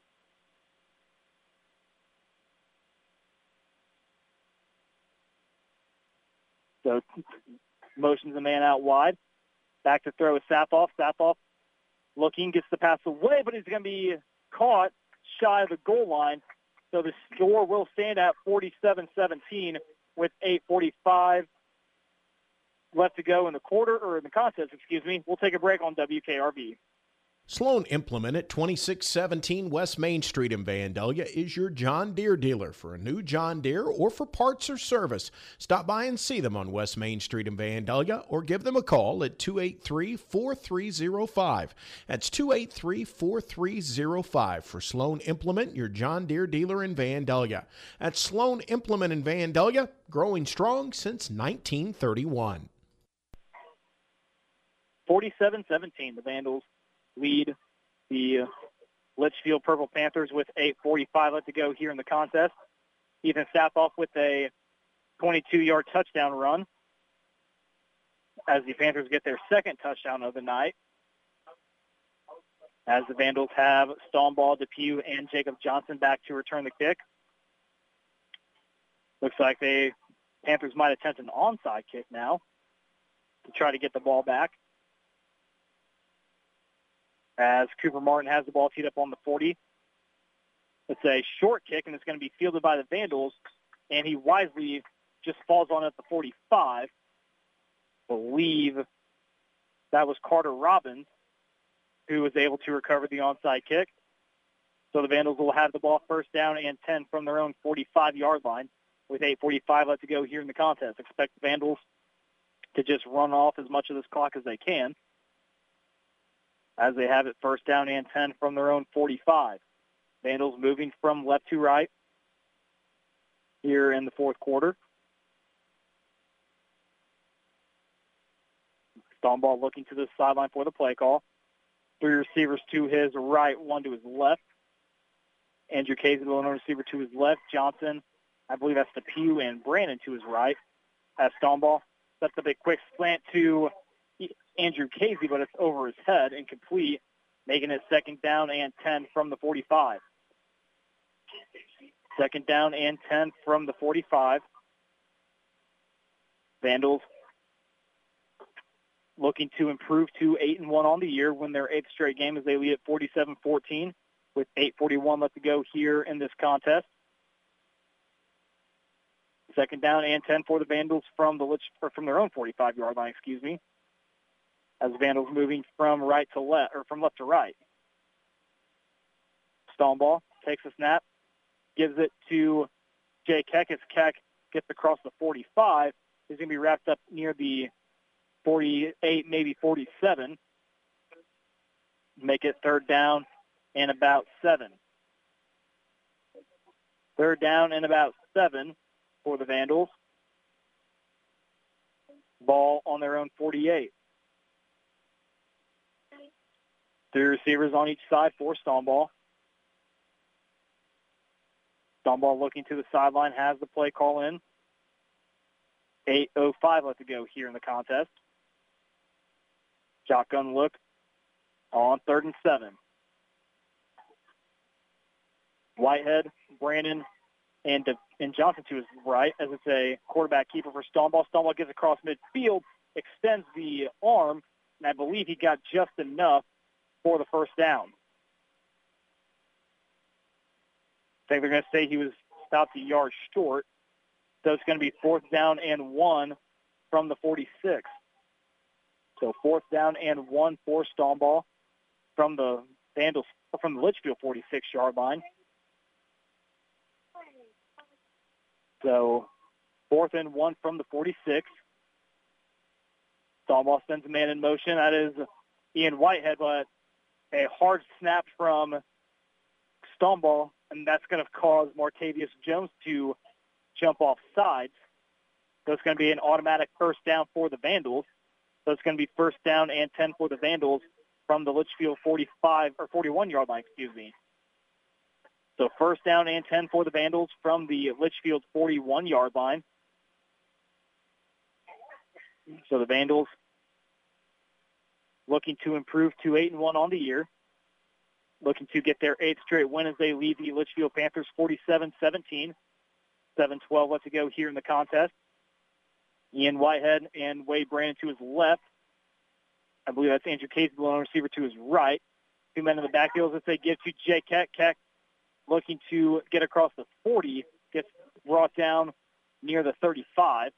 So motions the man out wide. Back to throw with Safoff. Safoff looking, gets the pass away, but he's going to be caught shy of the goal line. So the score will stand at 47-17 with 8:45 left to go in the quarter, or in the contest, excuse me. We'll take a break on WKRV. Sloan Implement at 2617 West Main Street in Vandalia is your John Deere dealer. For a new John Deere or for parts or service, stop by and see them on West Main Street in Vandalia or give them a call at 283-4305. That's 283-4305 for Sloan Implement, your John Deere dealer in Vandalia. At Sloan Implement in Vandalia, growing strong since 1931. 47-17, the Vandals lead the Litchfield Purple Panthers with 8:45 left to go here in the contest. Ethan Safoff with a 22-yard touchdown run as the Panthers get their second touchdown of the night. As the Vandals have Stoneball, Depew, and Jacob Johnson back to return the kick. Looks like the Panthers might attempt an onside kick now to try to get the ball back. As Cooper Martin has the ball teed up on the 40. It's a short kick, and it's going to be fielded by the Vandals, and he wisely just falls on it at the 45. I believe that was Carter Robbins who was able to recover the onside kick. So the Vandals will have the ball first down and 10 from their own 45-yard line with 8:45 left to go here in the contest. Expect the Vandals to just run off as much of this clock as they can, as they have it first down and 10 from their own 45. Vandals moving from left to right here in the fourth quarter. Stoneball looking to the sideline for the play call. 3 receivers to his right, 1 to his left. Andrew Casey, the lone receiver, to his left. Johnson, I believe that's Depew, and Brandon to his right. As Stoneball sets up a quick slant to Andrew Casey, but it's over his head, incomplete, making it second down and 10 from the 45. Second down and 10 from the 45. Vandals looking to improve to 8-1 on the year, win their 8th straight game as they lead at 47-14 with 8:41 left to go here in this contest. Second down and 10 for the Vandals from their own 45-yard line, excuse me. As the Vandals moving from right to left, or from left to right. Stoneball takes a snap, gives it to Jay Keck. As Keck gets across the 45, he's going to be wrapped up near the 48, maybe 47. Make it third down and about 7. Third down and about 7 for the Vandals. Ball on their own 48. 3 receivers on each side for Stoneball. Stoneball looking to the sideline, has the play call in. 8:05 left to go here in the contest. Shotgun look on 3rd and 7. Whitehead, Brandon, and Johnson to his right as it's a quarterback keeper for Stoneball. Stoneball gets across midfield, extends the arm, and I believe he got just enough for the first down. I think they're going to say he was stopped a yard short. So it's going to be 4th down and 1 from the 46. So 4th down and 1 for Stoneball from the Vandals, from the Litchfield 46-yard line. So 4th and 1 from the 46. Stoneball sends a man in motion. That is Ian Whitehead, but a hard snap from Stoneball, and that's going to cause Martavius Jones to jump off sides. So it's going to be an automatic first down for the Vandals. So it's going to be first down and 10 for the Vandals from the Litchfield 45 or 41-yard line, excuse me. So first down and 10 for the Vandals from the Litchfield 41-yard line. So the Vandals looking to improve to 8-1 on the year. Looking to get their 8th straight win as they lead the Litchfield Panthers 47-17. 7:12 left to go here in the contest. Ian Whitehead and Wade Brandon to his left. I believe that's Andrew Casey, the lone receiver, to his right. Two men in the backfield as they give to Jay Keck. Keck looking to get across the 40. Gets brought down near the 35.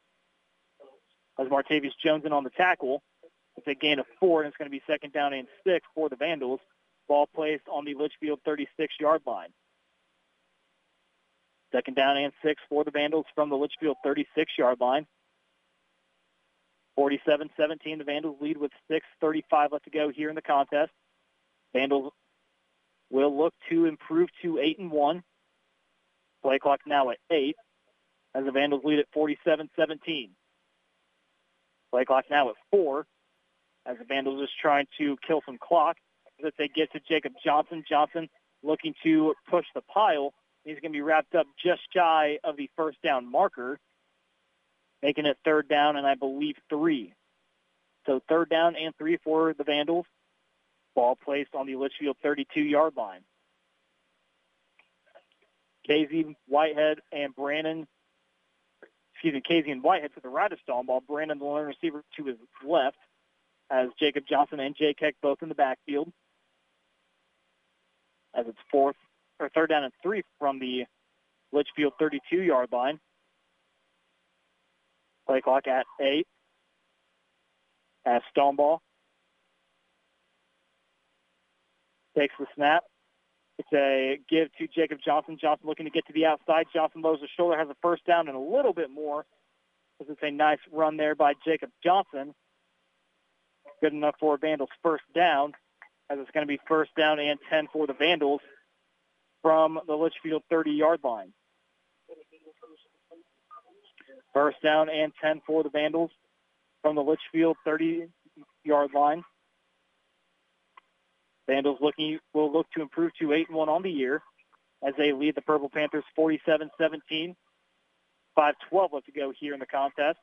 As Martavius Jones in on the tackle. It's a gain of 4, and it's going to be 2nd down and 6 for the Vandals. Ball placed on the Litchfield 36-yard line. 2nd down and 6 for the Vandals from the Litchfield 36-yard line. 47-17, the Vandals lead with 6:35 left to go here in the contest. Vandals will look to improve to 8-1. Play clock now at 8 as the Vandals lead at 47-17. Play clock now at 4 as the Vandals is trying to kill some clock as they get to Jacob Johnson. Johnson looking to push the pile. He's going to be wrapped up just shy of the 1st down marker, making it 3rd down and I believe 3. So 3rd down and 3 for the Vandals. Ball placed on the Litchfield 32-yard line. Casey, Whitehead, and Brandon, Casey and Whitehead to the right of Stoneball. Brandon, the lone receiver, to his left, as Jacob Johnson and Jay Keck both in the backfield. As it's 3rd down and 3 from the Litchfield 32-yard line. Play clock at 8. As Stoneball takes the snap. It's a give to Jacob Johnson. Johnson looking to get to the outside. Johnson lowers the shoulder, has a 1st down and a little bit more. This is a nice run there by Jacob Johnson. Good enough for Vandals' 1st down, as it's going to be 1st down and 10 for the Vandals from the Litchfield 30-yard line. 1st down and 10 for the Vandals from the Litchfield 30-yard line. Vandals will look to improve to 8-1 on the year as they lead the Purple Panthers 47-17. 5:12 left to go here in the contest.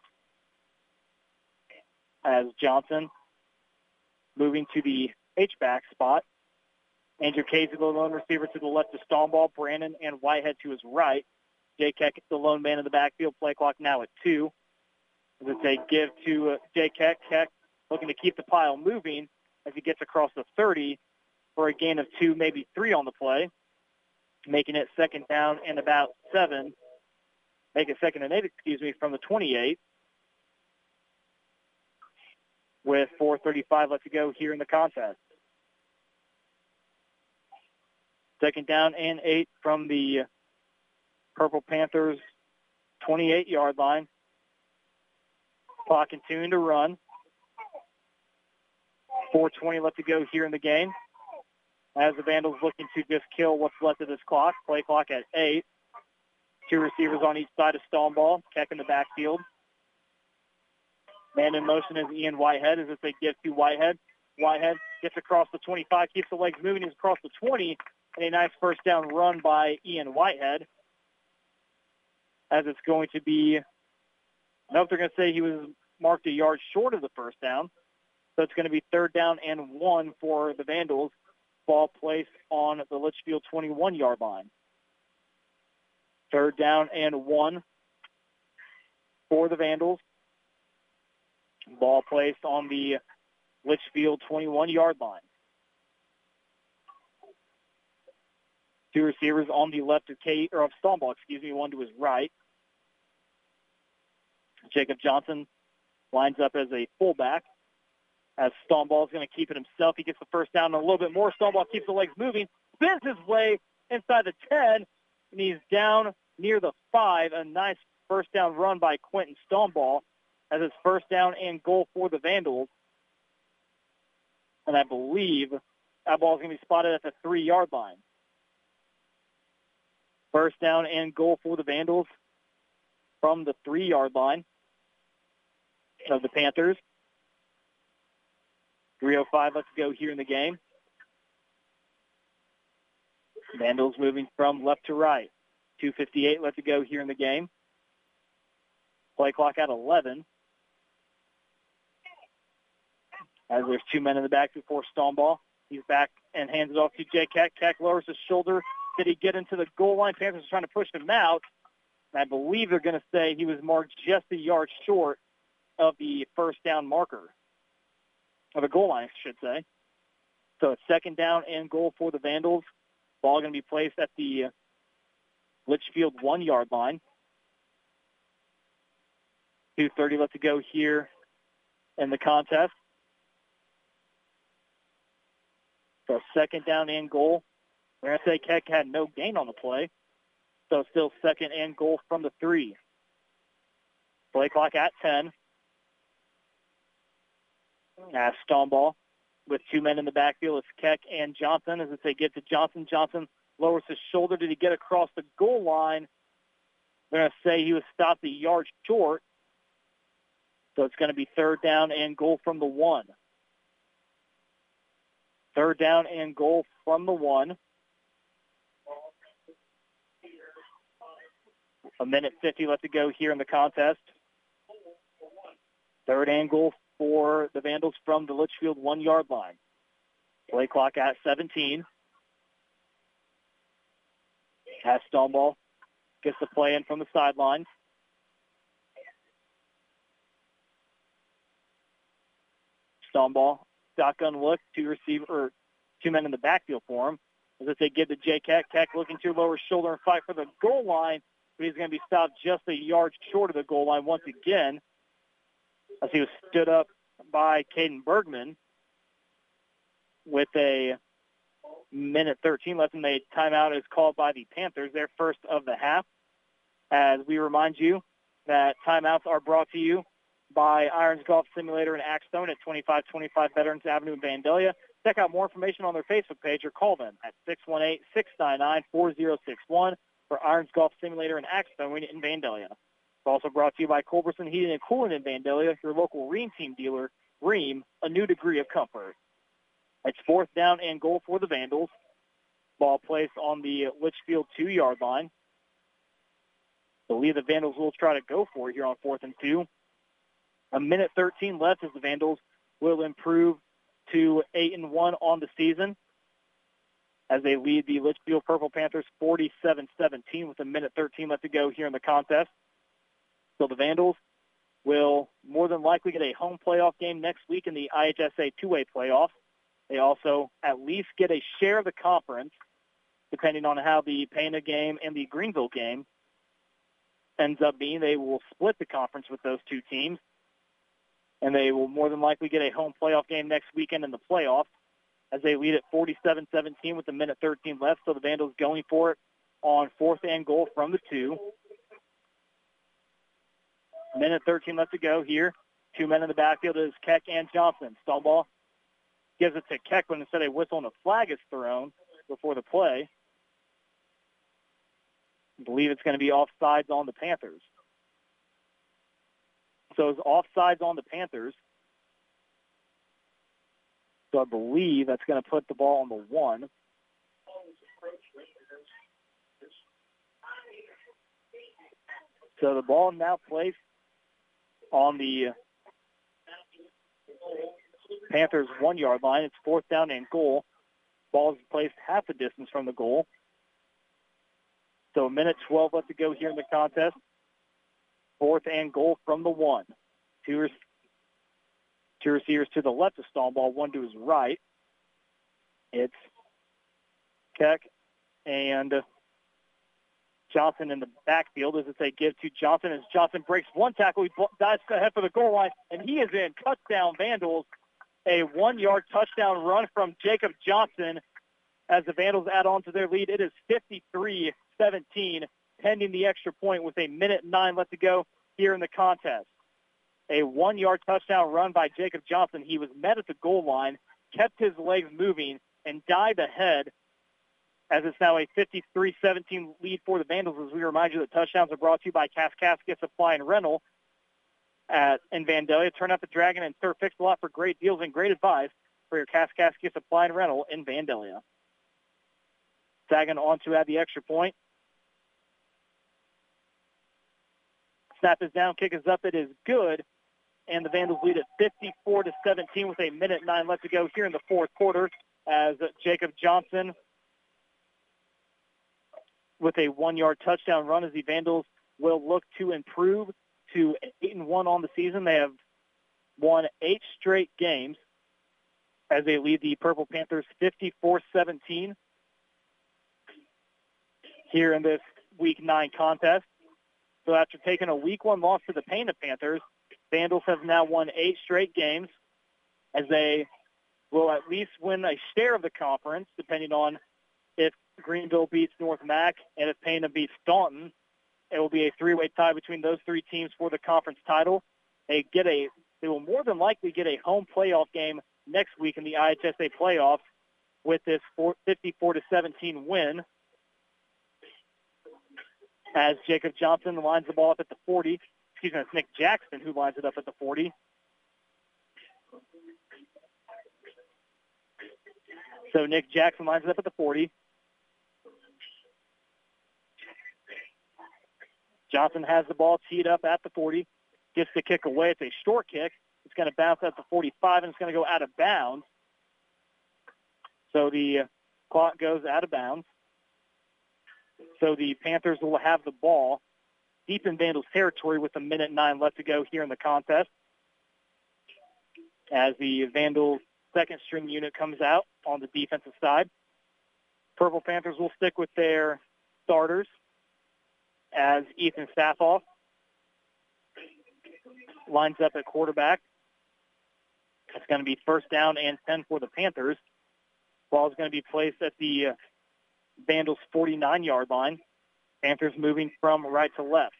As Johnson moving to the H-back spot. Andrew Casey, the lone receiver, to the left of Stoneball. Brandon and Whitehead to his right. Jay Keck, the lone man in the backfield. Play clock now at 2. As it's a give to Jay Keck. Keck looking to keep the pile moving as he gets across the 30 for a gain of 2, maybe 3 on the play, making it 2nd down and about 7. Make it 2nd and 8, from the 28. With 4:35 left to go here in the contest. 2nd down and 8 from the Purple Panthers 28-yard line. Clock continuing to run. 4:20 left to go here in the game. As the Vandals looking to just kill what's left of this clock. Play clock at 8. 2 receivers on each side of Stoneball. Keck in the backfield. Man in motion is Ian Whitehead as if they give to Whitehead. Whitehead gets across the 25, keeps the legs moving, he's across the 20, and a nice 1st down run by Ian Whitehead. As it's going to be, I don't know if they're going to say he was marked a yard short of the 1st down. So it's going to be 3rd down and 1 for the Vandals. Ball placed on the Litchfield 21-yard line. 3rd down and 1 for the Vandals. Ball placed on the Litchfield 21-yard line. 2 receivers on the left of Stoneball, one to his right. Jacob Johnson lines up as a fullback. As Stoneball is going to keep it himself. He gets the 1st down and a little bit more. Stoneball keeps the legs moving, spins his way inside the 10, and he's down near the 5. A nice 1st down run by Quentin Stoneball as it's 1st down and goal for the Vandals. And I believe that ball is going to be spotted at the 3-yard line. 1st down and goal for the Vandals from the 3-yard line of the Panthers. 3:05 left to go here in the game. Vandals moving from left to right. 2:58 left to go here in the game. Play clock at 11. as there's 2 men in the back before Stoneball. He's back and hands it off to Jay Keck. Keck lowers his shoulder. Did he get into the goal line? Panthers are trying to push him out. And I believe they're going to say he was marked just a yard short of the first down marker, or the goal line, I should say. So it's second down and goal for the Vandals. Ball going to be placed at the Litchfield 1-yard line. 2:30 left to go here in the contest. So second down and goal. We're going to say Keck had no gain on the play. So still second and goal from the 3. Play clock at 10. As Stoneball with 2 men in the backfield. It's Keck and Johnson. As they get to Johnson, Johnson lowers his shoulder. Did he get across the goal line? They're going to say he was stopped a yard short. So it's going to be third down and goal from the 1. Third down and goal from the 1. 1:50 left to go here in the contest. Third and goal for the Vandals from the Litchfield 1-yard line. Play clock at 17. As Stoneball gets the play in from the sidelines. Stoneball, shotgun look, 2 men in the backfield for him. As they get to Jay Keck. Keck looking to lower his shoulder and fight for the goal line, but he's going to be stopped just a yard short of the goal line once again, as he was stood up by Caden Bergman with a 1:13 left, and the timeout is called by the Panthers, their first of the half. As we remind you that timeouts are brought to you by Irons Golf Simulator and Axstone at 2525 Veterans Avenue in Vandalia. Check out more information on their Facebook page or call them at 618-699-4061 for Irons Golf Simulator and Axstone in Vandalia. It's also brought to you by Culberson Heating and Cooling in Vandalia, your local Rheem team dealer. Rheem, a new degree of comfort. It's fourth down and goal for the Vandals. Ball placed on the Litchfield 2-yard line. I believe the Vandals will try to go for it here on 4th and 2. 1:13 left as the Vandals will improve to 8-1 on the season as they lead the Litchfield Purple Panthers 47-17 with 1:13 left to go here in the contest. So the Vandals will more than likely get a home playoff game next week in the IHSA two-way playoff. They also at least get a share of the conference, depending on how the Pana game and the Greenville game ends up being. They will split the conference with those two teams, and they will more than likely get a home playoff game next weekend in the playoffs as they lead at 47-17 with 1:13 left. So the Vandals going for it on 4th and goal from the 2. 1:13 left to go here. 2 men in the backfield is Keck and Johnson. Stoneball gives it to Keck, but instead a whistle and a flag is thrown before the play. I believe it's going to be offsides on the Panthers. So it's offsides on the Panthers. So I believe that's going to put the ball on the 1. So the ball now placed on the Panthers 1-yard line. It's 4th down and goal. Ball is placed half the distance from the goal. So 1:12 left to go here in the contest. 4th and goal from the 1. Two receivers to the left of Stoneball, one to his right. It's Keck and Johnson in the backfield as they give to Johnson. As Johnson breaks one tackle, he dives ahead for the goal line, and he is in. Touchdown, Vandals. A 1-yard touchdown run from Jacob Johnson as the Vandals add on to their lead. It is 53-17, pending the extra point with 1:09 left to go here in the contest. A 1-yard touchdown run by Jacob Johnson. He was met at the goal line, kept his legs moving, and dived ahead as it's now a 53-17 lead for the Vandals. As we remind you that touchdowns are brought to you by Kaskaskia Supply and Rental in Vandalia. Turn out the Dragon and Sir Fix-A-Lot for great deals and great advice for your Kaskaskia Supply and Rental in Vandalia. Sagan on to add the extra point. Snap is down, kick is up, it is good. and the Vandals lead at 54-17 with 1:09 left to go here in the fourth quarter as Jacob Johnson with a 1-yard touchdown run as the Vandals will look to improve to 8-1 on the season. They have won 8 straight games as they lead the Purple Panthers 54-17 here in this Week 9 contest. So after taking a Week 1 loss to the Pana Panthers, Vandals have now won 8 straight games as they will at least win a share of the conference, depending on if Greenville beats North Mac and if Pana beats Staunton. It will be a 3-way tie between those 3 teams for the conference title. They will more than likely get a home playoff game next week in the IHSA playoffs with this 54-17 win. As Jacob Johnson lines the ball up at the 40. Excuse me, it's Nick Jackson who lines it up at the 40. So Nick Jackson lines it up at the 40. Johnson has the ball teed up at the 40. Gets the kick away. It's a short kick. It's going to bounce at the 45, and it's going to go out of bounds. So the clock goes out of bounds. So the Panthers will have the ball deep in Vandals territory with 1:09 left to go here in the contest. As the Vandals second string unit comes out on the defensive side. Purple Panthers will stick with their starters as Ethan Safoff lines up at quarterback. It's going to be first down and 10 for the Panthers. Ball is going to be placed at the Vandals 49-yard line. Panthers moving from right to left.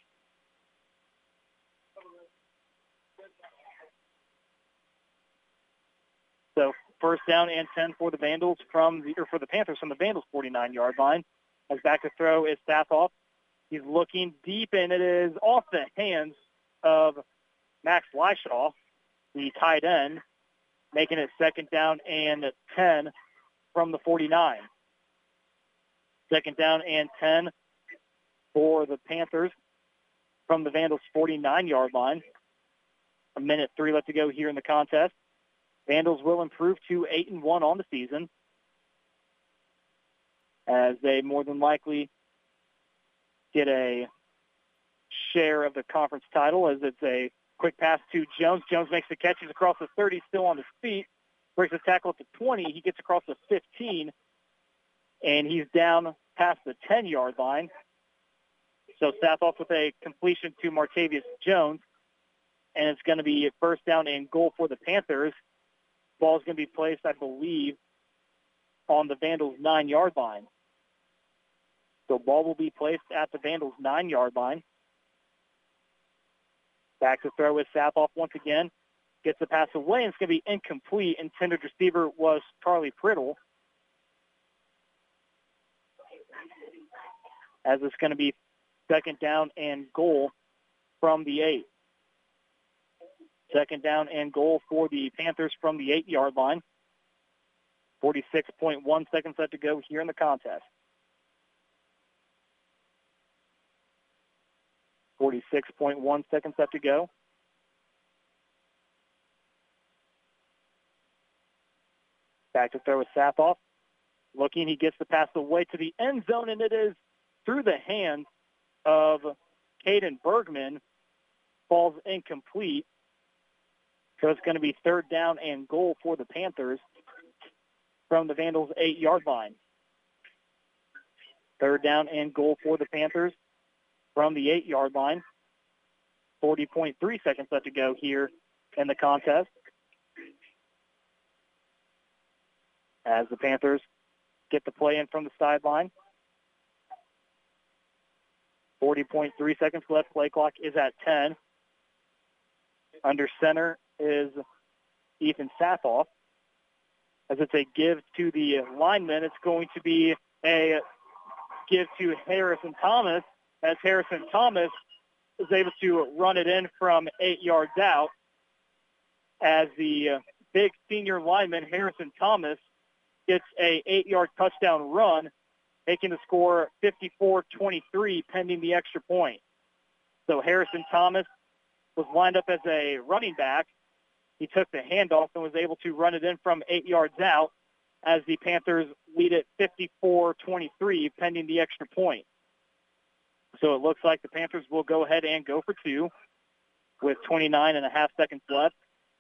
So first down and 10 for the Vandals for the Panthers from the Vandals 49-yard line. As back to throw is Safoff. He's looking deep, and it is off the hands of Max Leishaw, the tight end, making it second down and 10 from the 49. Second down and 10 for the Panthers from the Vandals 49-yard line. 1:03 left to go here in the contest. Vandals will improve to 8-1 on the season as they more than likely get a share of the conference title as it's a quick pass to Jones. Jones makes the catch. He's across the 30, still on his feet. Breaks the tackle at the 20. He gets across the 15, and he's down past the 10-yard line. So Safoff with a completion to Martavius Jones, and it's going to be first down and goal for the Panthers. Ball is going to be placed, I believe, on the Vandals' 9-yard line. So ball will be placed at the Vandals' 9-yard line. Back to throw with Safoff once again. Gets the pass away, and it's going to be incomplete. Intended receiver was Charlie Priddle. As it's going to be second down and goal from the 8. Second down and goal for the Panthers from the 8-yard line. 46.1 seconds left to go here in the contest. 46.1 seconds left to go. Back to throw with Safoff. Looking, he gets the pass away to the end zone, and it is through the hands of Caden Bergman. Falls incomplete. So it's going to be third down and goal for the Panthers from the Vandals' 8-yard line. Third down and goal for the Panthers from the 8-yard line. 40.3 seconds left to go here in the contest. As the Panthers get the play in from the sideline. 40.3 seconds left. Play clock is at 10. Under center is Ethan Safoff. As it's a give to the lineman, it's going to be a give to Harrison Thomas, as Harrison Thomas is able to run it in from 8 yards out. As the big senior lineman, Harrison Thomas, gets a 8-yard touchdown run, making the score 54-23 pending the extra point. So Harrison Thomas was lined up as a running back. He took the handoff and was able to run it in from 8 yards out as the Panthers lead it 54-23 pending the extra point. So it looks like the Panthers will go ahead and go for two with 29.5 seconds left.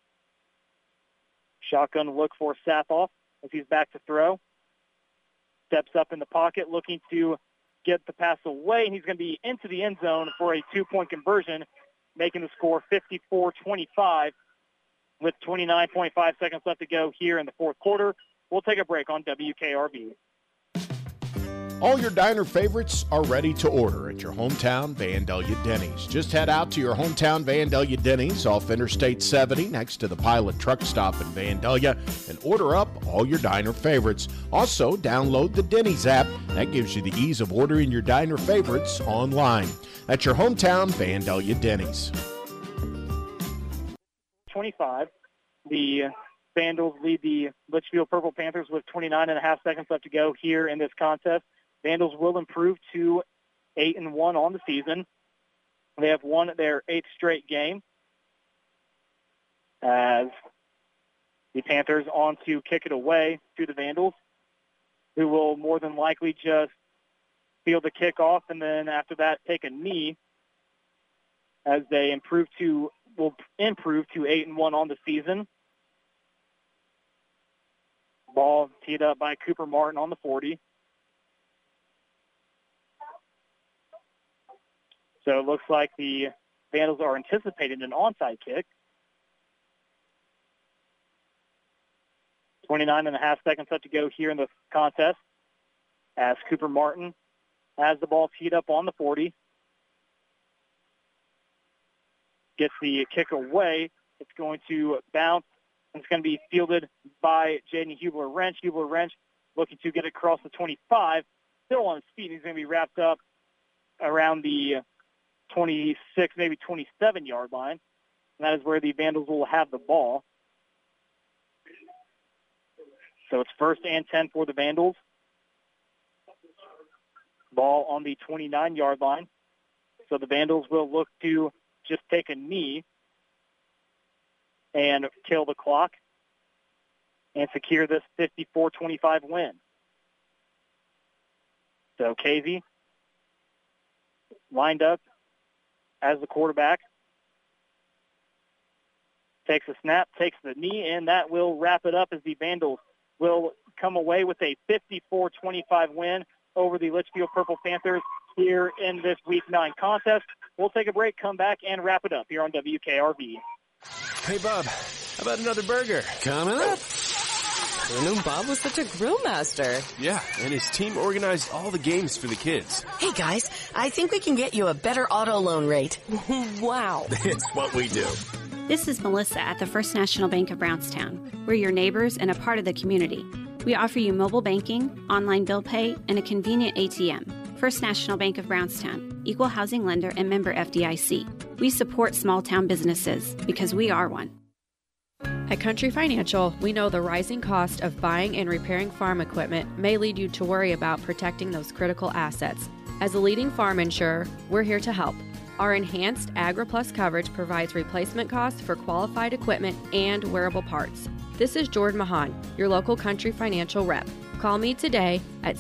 Shotgun look for Sathoff as he's back to throw. Steps up in the pocket looking to get the pass away, and he's going to be into the end zone for a two-point conversion, making the score 54-25 with 29.5 seconds left to go here in the fourth quarter. We'll take a break on WKRB. All your diner favorites are ready to order at your hometown Vandalia Denny's. Just head out to your hometown Vandalia Denny's off Interstate 70 next to the Pilot Truck Stop in Vandalia and order up all your diner favorites. Also, download the Denny's app. That gives you the ease of ordering your diner favorites online. That's your hometown Vandalia Denny's. 25. The Vandals lead the Litchfield Purple Panthers with 29.5 seconds left to go here in this contest. Vandals will improve to 8-1 on the season. They have won their 8th straight game as the Panthers on to kick it away to the Vandals, who will more than likely just field the kickoff and then after that take a knee as they will improve to 8-1 on the season. Ball teed up by Cooper Martin on the 40. So it looks like the Vandals are anticipating an onside kick. 29.5 seconds left to go here in the contest as Cooper Martin has the ball teed up on the 40. Gets the kick away. It's going to bounce. It's going to be fielded by Jaden Hubler-Wrench. Hubler-Wrench looking to get across the 25. Still on his feet. He's going to be wrapped up around the 26, maybe 27-yard line. And that is where the Vandals will have the ball. So it's 1st and 10 for the Vandals. Ball on the 29-yard line. So the Vandals will look to just take a knee and kill the clock and secure this 54-25 win. So Casey lined up as the quarterback. Takes a snap, takes the knee, and that will wrap it up as the Vandals will come away with a 54-25 win over the Litchfield Purple Panthers here in this Week 9 contest. We'll take a break, come back, and wrap it up here on WKRB. Hey, Bob, how about another burger? Coming up. Who knew Bob was such a grill master? Yeah, and his team organized all the games for the kids. Hey, guys, I think we can get you a better auto loan rate. Wow. It's what we do. This is Melissa at the First National Bank of Brownstown. We're your neighbors and a part of the community. We offer you mobile banking, online bill pay, and a convenient ATM. First National Bank of Brownstown, equal housing lender and member FDIC. We support small town businesses because we are one. At Country Financial, we know the rising cost of buying and repairing farm equipment may lead you to worry about protecting those critical assets. As a leading farm insurer, we're here to help. Our enhanced AgriPlus coverage provides replacement costs for qualified equipment and wearable parts. This is Jordan Mahan, your local Country Financial rep. Call me today at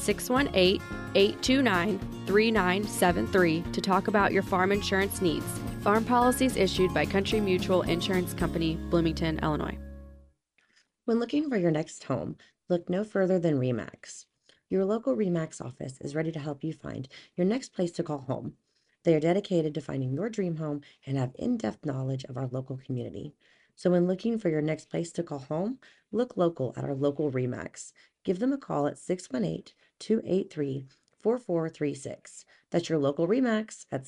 618-829-3973 to talk about your farm insurance needs. Farm policies issued by Country Mutual Insurance Company, Bloomington, Illinois. When looking for your next home, look no further than RE/MAX. Your local RE/MAX office is ready to help you find your next place to call home. They are dedicated to finding your dream home and have in-depth knowledge of our local community. So when looking for your next place to call home, look local at our local RE/MAX. Give them a call at 618-283-4436. That's your local RE/MAX at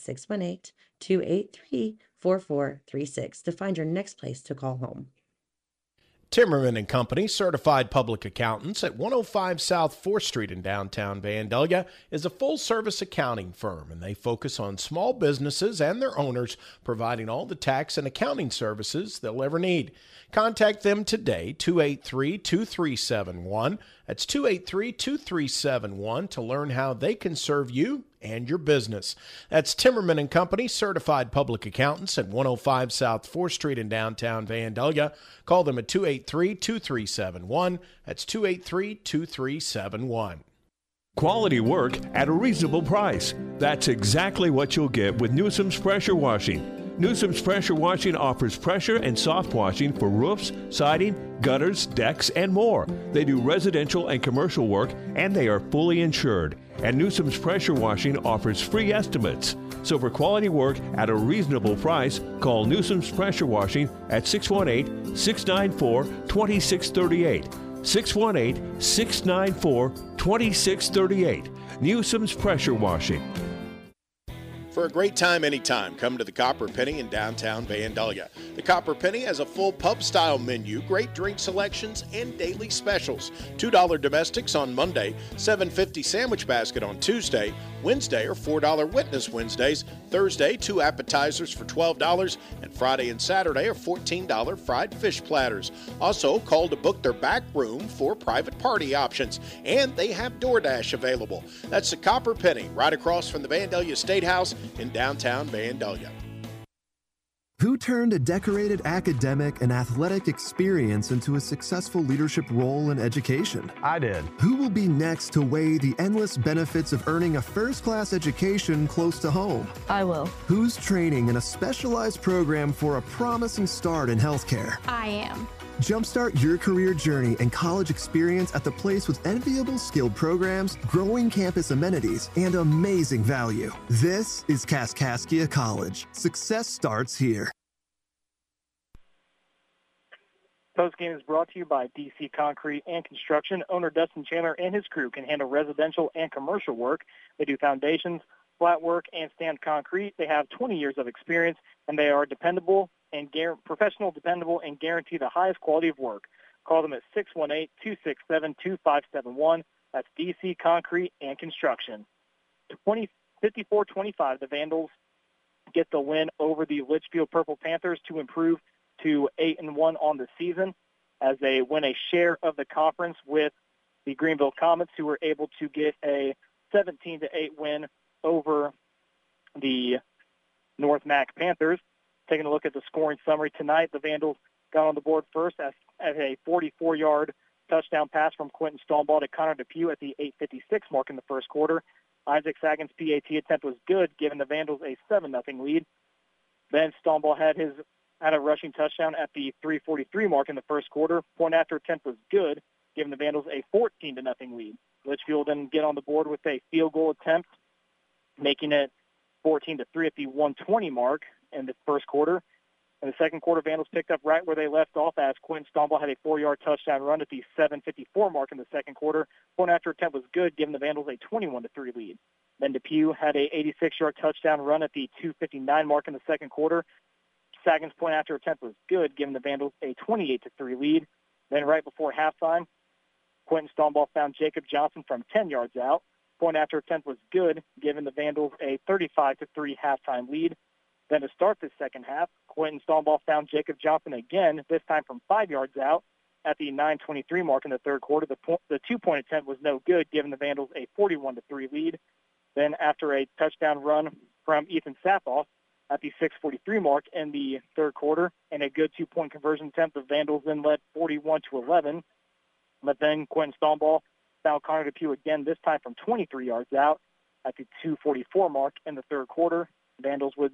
618-283-4436 to find your next place to call home. Timmerman & Company, certified public accountants at 105 South 4th Street in downtown Vandalia, is a full-service accounting firm, and they focus on small businesses and their owners, providing all the tax and accounting services they'll ever need. Contact them today, 283-2371. That's 283-2371 to learn how they can serve you and your business. That's Timmerman and Company, certified public accountants at 105 South 4th Street in downtown Vandalia. Call them at 283-2371. That's 283-2371. Quality work at a reasonable price. That's exactly what you'll get with Newsom's Pressure Washing. Newsom's Pressure Washing offers pressure and soft washing for roofs, siding, gutters, decks, and more. They do residential and commercial work, and they are fully insured. And Newsom's Pressure Washing offers free estimates. So for quality work at a reasonable price, call Newsom's Pressure Washing at 618-694-2638. 618-694-2638. Newsom's Pressure Washing. For a great time anytime, come to the Copper Penny in downtown Vandalia. The Copper Penny has a full pub-style menu, great drink selections, and daily specials. $2 domestics on Monday, $7.50 sandwich basket on Tuesday, Wednesday are $4 Witness Wednesdays, Thursday 2 appetizers for $12, and Friday and Saturday are $14 fried fish platters. Also, call to book their back room for private party options, and they have DoorDash available. That's the Copper Penny, right across from the Vandalia State House in downtown Vandalia. Who turned a decorated academic and athletic experience into a successful leadership role in education? I did. Who will be next to weigh the endless benefits of earning a first-class education close to home? I will. Who's training in a specialized program for a promising start in healthcare? I am. Jumpstart your career journey and college experience at the place with enviable skilled programs, growing campus amenities, and amazing value. This is Kaskaskia College. Success starts here. Postgame is brought to you by DC Concrete and Construction. Owner Dustin Chandler and his crew can handle residential and commercial work. They do foundations, flat work, and stand concrete. They have 20 years of experience, and they are dependable and professional, dependable, and guarantee the highest quality of work. Call them at 618-267-2571. That's DC Concrete and Construction. 54-25, the Vandals get the win over the Litchfield Purple Panthers to improve to 8-1 on the season as they win a share of the conference with the Greenville Comets, who were able to get a 17-8 win over the North Mac Panthers. Taking a look at the scoring summary tonight, the Vandals got on the board first as a 44-yard touchdown pass from Quentin Stoneball to Connor Depew at the 8:56 mark in the first quarter. Isaac Sagan's PAT attempt was good, giving the Vandals a 7-0 lead. Then Stoneball had a rushing touchdown at the 3:43 mark in the first quarter. Point after attempt was good, giving the Vandals a 14-0 lead. Litchfield then get on the board with a field goal attempt, making it 14-3 at the 1:20 mark in the first quarter. In the second quarter, Vandals picked up right where they left off as Quentin Stoneball had a 4-yard touchdown run at the 7:54 mark in the second quarter. Point after attempt was good, giving the Vandals a 21-3 lead. Then Depew had a 86-yard touchdown run at the 2:59 mark in the second quarter. Sagan's point after attempt was good, giving the Vandals a 28-3 lead. Then right before halftime, Quentin Stoneball found Jacob Johnson from 10 yards out. Point after attempt was good, giving the Vandals a 35-3 halftime lead. Then to start the second half, Quentin Stoneball found Jacob Johnson again, this time from 5 yards out at the 9:23 mark in the third quarter. The two-point attempt was no good, giving the Vandals a 41-3 lead. Then after a touchdown run from Ethan Sapoff at the 6:43 mark in the third quarter and a good two-point conversion attempt, the Vandals then led 41-11. But then Quentin Stoneball found Connor Depew again, this time from 23 yards out at the 2:44 mark in the third quarter. Vandals would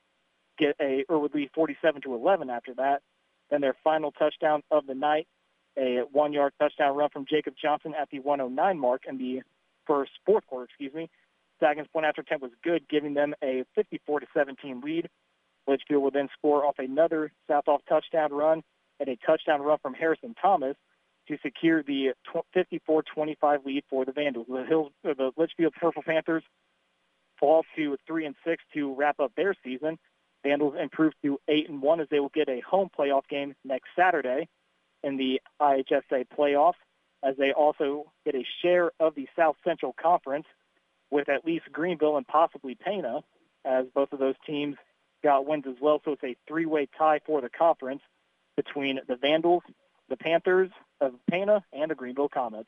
lead 47-11 after that. Then their final touchdown of the night, a 1-yard touchdown run from Jacob Johnson at the 1:09 mark in the fourth quarter. Sagan's point after attempt was good, giving them a 54-17 lead. Litchfield would then score off another Southoff touchdown run and a touchdown run from Harrison Thomas to secure the 54-25 lead for the Vandals. The Litchfield Purple Panthers fall to 3-6 to wrap up their season. Vandals improve to 8-1 as they will get a home playoff game next Saturday in the IHSA playoffs, as they also get a share of the South Central Conference with at least Greenville and possibly Pana, as both of those teams got wins as well. So it's a three-way tie for the conference between the Vandals, the Panthers of Pana, and the Greenville Comets.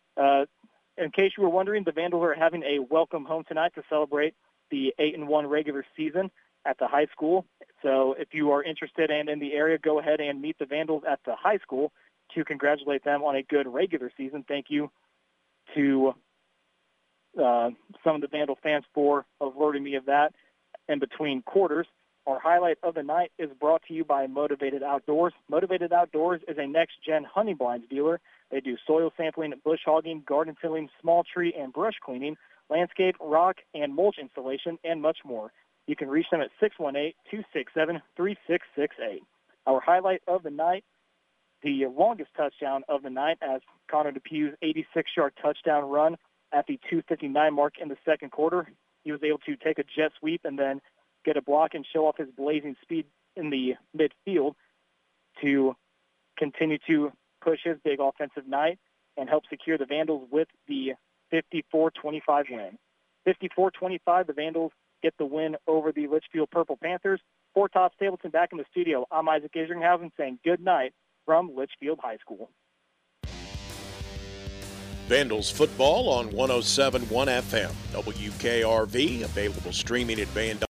In case you were wondering, the Vandals are having a welcome home tonight to celebrate the 8-1 regular season at the high school. So if you are interested and in the area, go ahead and meet the Vandals at the high school to congratulate them on a good regular season. Thank you to some of the Vandal fans for alerting me of that in between quarters. Our highlight of the night is brought to you by Motivated Outdoors. Motivated Outdoors is a next-gen hunting blinds dealer. They do soil sampling, bush hogging, garden tilling, small tree and brush cleaning, landscape, rock, and mulch installation, and much more. You can reach them at 618-267-3668. Our highlight of the night, the longest touchdown of the night, as Connor DePue's 86-yard touchdown run at the 2:59 mark in the second quarter. He was able to take a jet sweep and then get a block and show off his blazing speed in the midfield to continue to push his big offensive night and help secure the Vandals with the 54-25 win. 54-25, the Vandals get the win over the Litchfield Purple Panthers. For Todd Stapleton back in the studio, I'm Isaac Isringhausen saying good night from Litchfield High School. Vandals football on 107.1 FM. WKRV, available streaming at Van.